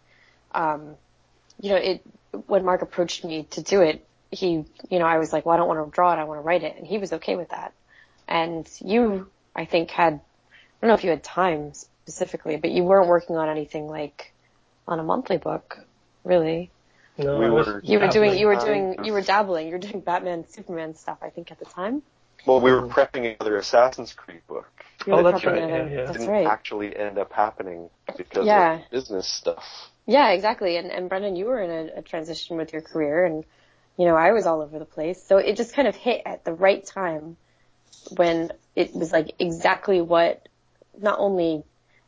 when Mark approached me to do it, I was like, well, I don't want to draw it, I want to write it. And he was okay with that. And you, I think, I don't know if you had time specifically, but you weren't working on anything like on a monthly book, really. No, you were dabbling. You were doing Batman, Superman stuff, I think, at the time. Well, we were prepping another Assassin's Creed book. That's right. That's didn't right. actually end up happening because of business stuff. Yeah, exactly. And Brendan, you were in a transition with your career, and, I was all over the place. So it just kind of hit at the right time when it was like exactly what, not only,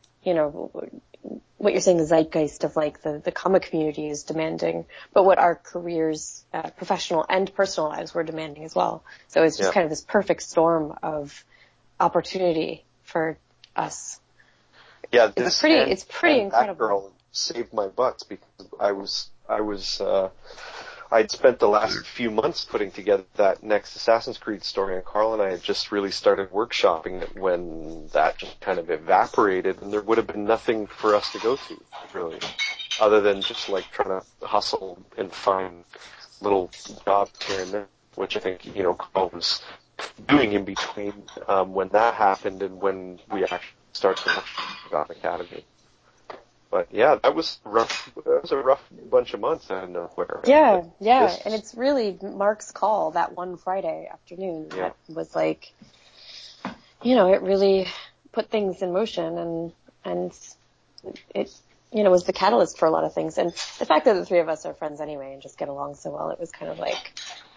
what you're saying, the zeitgeist of like the comic community is demanding, but what our careers, professional and personal lives were demanding as well. So it's just kind of this perfect storm of opportunity for us. Yeah, it's pretty incredible. Batgirl saved my butts because I'd spent the last few months putting together that next Assassin's Creed story, and Carl and I had just really started workshopping it when that just kind of evaporated, and there would have been nothing for us to go to, really, other than just like trying to hustle and find little jobs here and there, which I think, Carl was doing in between when that happened and when we actually started to Gotham Academy. But yeah, that was rough. That was a rough bunch of months out of nowhere. Yeah, and it's really Mark's call that one Friday afternoon that was like, it really put things in motion, and it, was the catalyst for a lot of things. And the fact that the three of us are friends anyway and just get along so well, it was kind of like,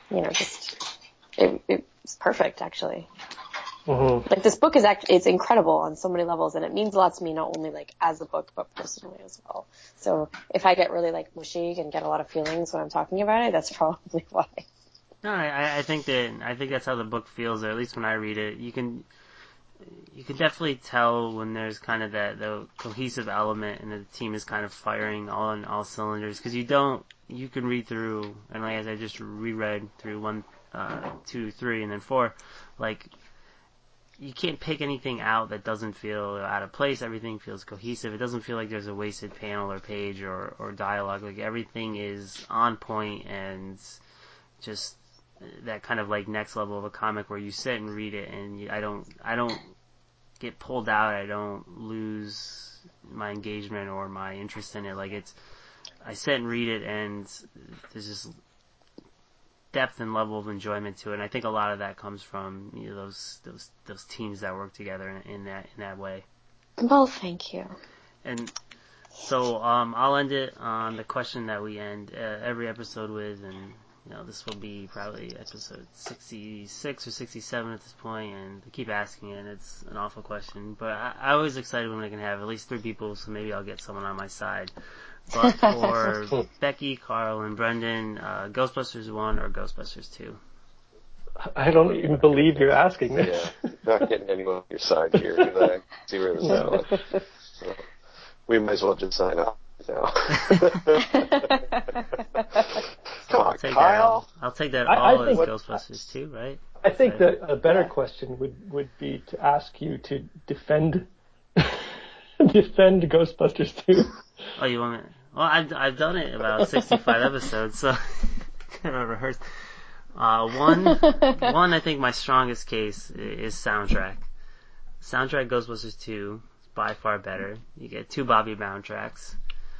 it was perfect actually. Mm-hmm. Like, this book it's incredible on so many levels, and it means a lot to me, not only like as a book, but personally as well. So if I get really like mushy and get a lot of feelings when I'm talking about it, that's probably why. No, I think that's how the book feels, or at least when I read it. You can definitely tell when there's kind of the cohesive element and the team is kind of firing on all cylinders, because you can read through, and like as I just reread through 1, 2, 3, and then 4, like, you can't pick anything out that doesn't feel out of place. Everything feels cohesive. It doesn't feel like there's a wasted panel or page or dialogue. Like, everything is on point, and just that kind of like next level of a comic where you sit and read it, and I don't get pulled out. I don't lose my engagement or my interest in it. Like, I sit and read it, and there's just depth and level of enjoyment to it, and I think a lot of that comes from those teams that work together in that way. Well, thank you. And so I'll end it on the question that we end every episode with, and this will be probably episode 66 or 67 at this point, and I keep asking it, and it's an awful question, but I always excited when I can have at least 3 people, so maybe I'll get someone on my side. But for Becky, Carl, and Brendan, Ghostbusters 1 or Ghostbusters 2? I don't even believe you're asking this. Yeah, not getting anyone on your side here. I see where this is going. So, we might as well just sign off now. Come on, Kyle. I'll take that all as Ghostbusters 2, right? I think that a better question would be to ask you to defend Ghostbusters 2. Oh, you want me? Well, I've done it about 65 episodes, so kind of rehearsed. One, I think my strongest case is soundtrack. Soundtrack Ghostbusters 2 is by far better. You get 2 Bobby Brown tracks.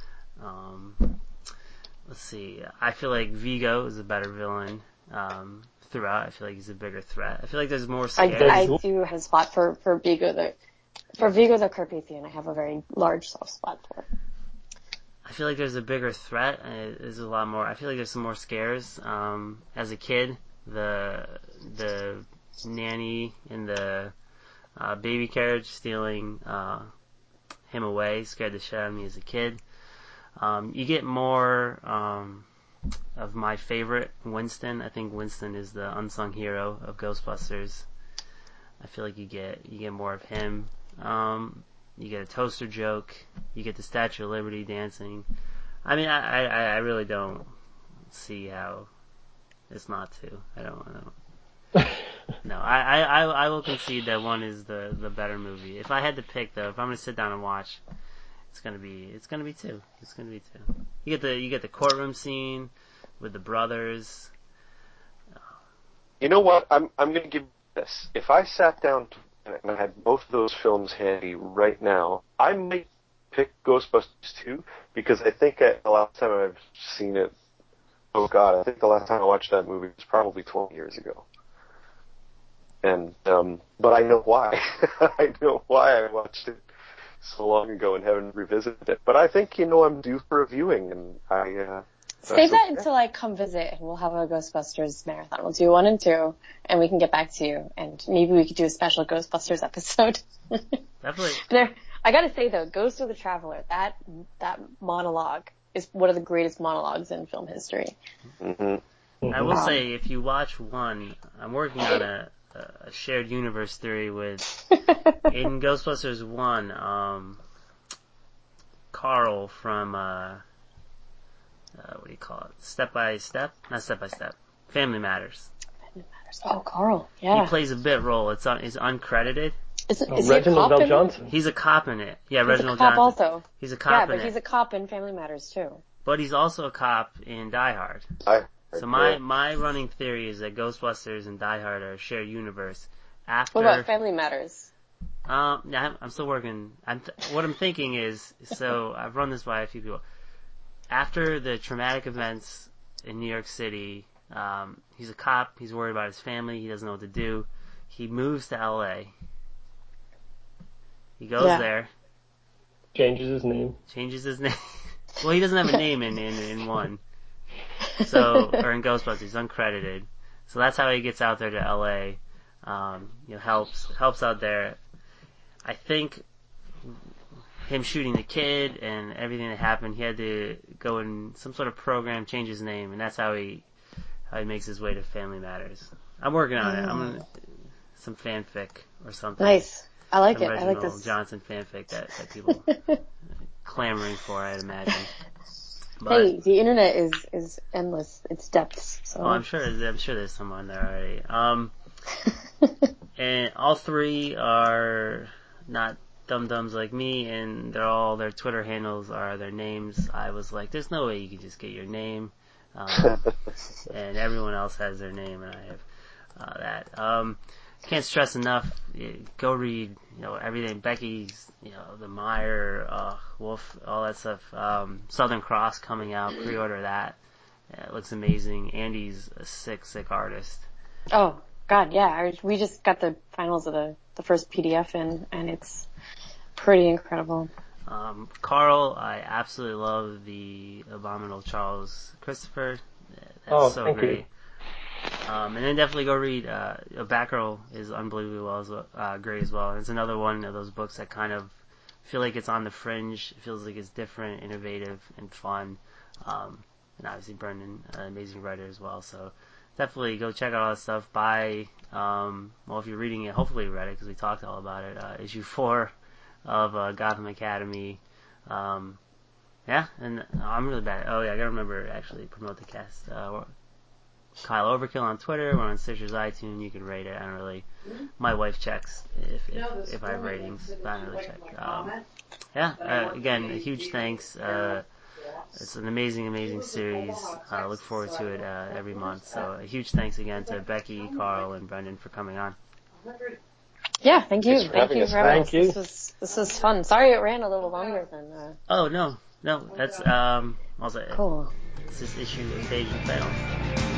Let's see. I feel like Vigo is a better villain throughout. I feel like he's a bigger threat. I feel like there's more scares. I do have a spot for Vigo. For Vigo the Carpathian, I have a very large soft spot for. I feel like there's a bigger threat. There's a lot more. I feel like there's some more scares. As a kid, the nanny in the baby carriage stealing him away scared the shit out of me as a kid. You get more of my favorite, Winston. I think Winston is the unsung hero of Ghostbusters. I feel like you get more of him. You get a toaster joke. You get the Statue of Liberty dancing. I mean, I really don't see how it's not to. I don't. No, I will concede that 1 is the better movie. If I had to pick though, if I'm gonna sit down and watch, it's gonna be 2. It's gonna be 2. You get the courtroom scene with the brothers. You know what? I'm going to give you this. If I sat down and I had both of those films handy right now, I might pick Ghostbusters 2 because I think the last time I've seen it, oh God, I think the last time I watched that movie was probably 20 years ago. And but I know why. I know why I watched it so long ago and haven't revisited it. But I think I'm due for a viewing, and save that until I come visit, and we'll have a Ghostbusters marathon. We'll do 1 and 2, and we can get back to you, and maybe we could do a special Ghostbusters episode. Definitely. I gotta say though, Ghost of the Traveler, that monologue is one of the greatest monologues in film history. Mm-hmm. I will say, if you watch 1, I'm working on a shared universe theory with, in Ghostbusters 1, Carl from, what do you call it? Step by Step? Not Step by Step. Family Matters. Oh, Carl, yeah. He plays a bit role. It's uncredited. Is he Reginald a cop Bell Johnson. He's a cop in it. Yeah, He's Reginald a cop Johnson. also. He's a cop in it. Yeah, but he's a cop in Family Matters too. But he's also a cop in Die Hard. So my running theory is that Ghostbusters and Die Hard are a shared universe. After, what about Family Matters? Yeah, I'm still working. What I'm thinking is, so I've run this by a few people. After the traumatic events in New York City, he's a cop. He's worried about his family. He doesn't know what to do. He moves to L.A. He goes there. Changes his name. Well, he doesn't have a name in 1. So, or in Ghostbusters, he's uncredited. So that's how he gets out there to LA. Helps out there. I think him shooting the kid and everything that happened, he had to go in some sort of program, change his name, and that's how he makes his way to Family Matters. I'm working on it. I'm gonna some fanfic or something. Nice. I like some it. Reginald I like this. Johnson fanfic that people clamoring for, I'd imagine. But, hey, the internet is endless. It's depths. So. I'm sure there's someone there already. And all 3 are not dum-dums like me, and their Twitter handles are their names. I was like, there's no way you can just get your name. And everyone else has their name, and I have that. Can't stress enough, go read, everything. Becky's, the Meyer, Wolf, all that stuff. Southern Cross coming out, pre-order that. It looks amazing. Andy's a sick artist. Oh, God, yeah. We just got the finals of the first PDF in, and it's pretty incredible. Carl, I absolutely love the Abominable Charles Christopher. That's so great. You. And then definitely go read, Batgirl is unbelievably great as well. And it's another one of those books that kind of feel like it's on the fringe. It feels like it's different, innovative, and fun. And obviously Brendan, an amazing writer as well. So definitely go check out all that stuff. Buy, if you're reading it, hopefully you read it because we talked all about it. Issue 4 of Gotham Academy. And I'm really bad. Oh yeah, I gotta remember actually promote the cast. Kyle Overkill on Twitter. We're on Stitcher's iTunes. You can rate it. I don't really. My wife checks if I have ratings, but I don't really check. Again, a huge thanks. It's an amazing series. I look forward to it every month. So a huge thanks again to Becky, Carl, and Brendan for coming on. Yeah, thank you. Thank you for having us. Thank you. This was fun. Sorry it ran a little longer than. Oh no, that's also cool. It's this issue Invasion failed.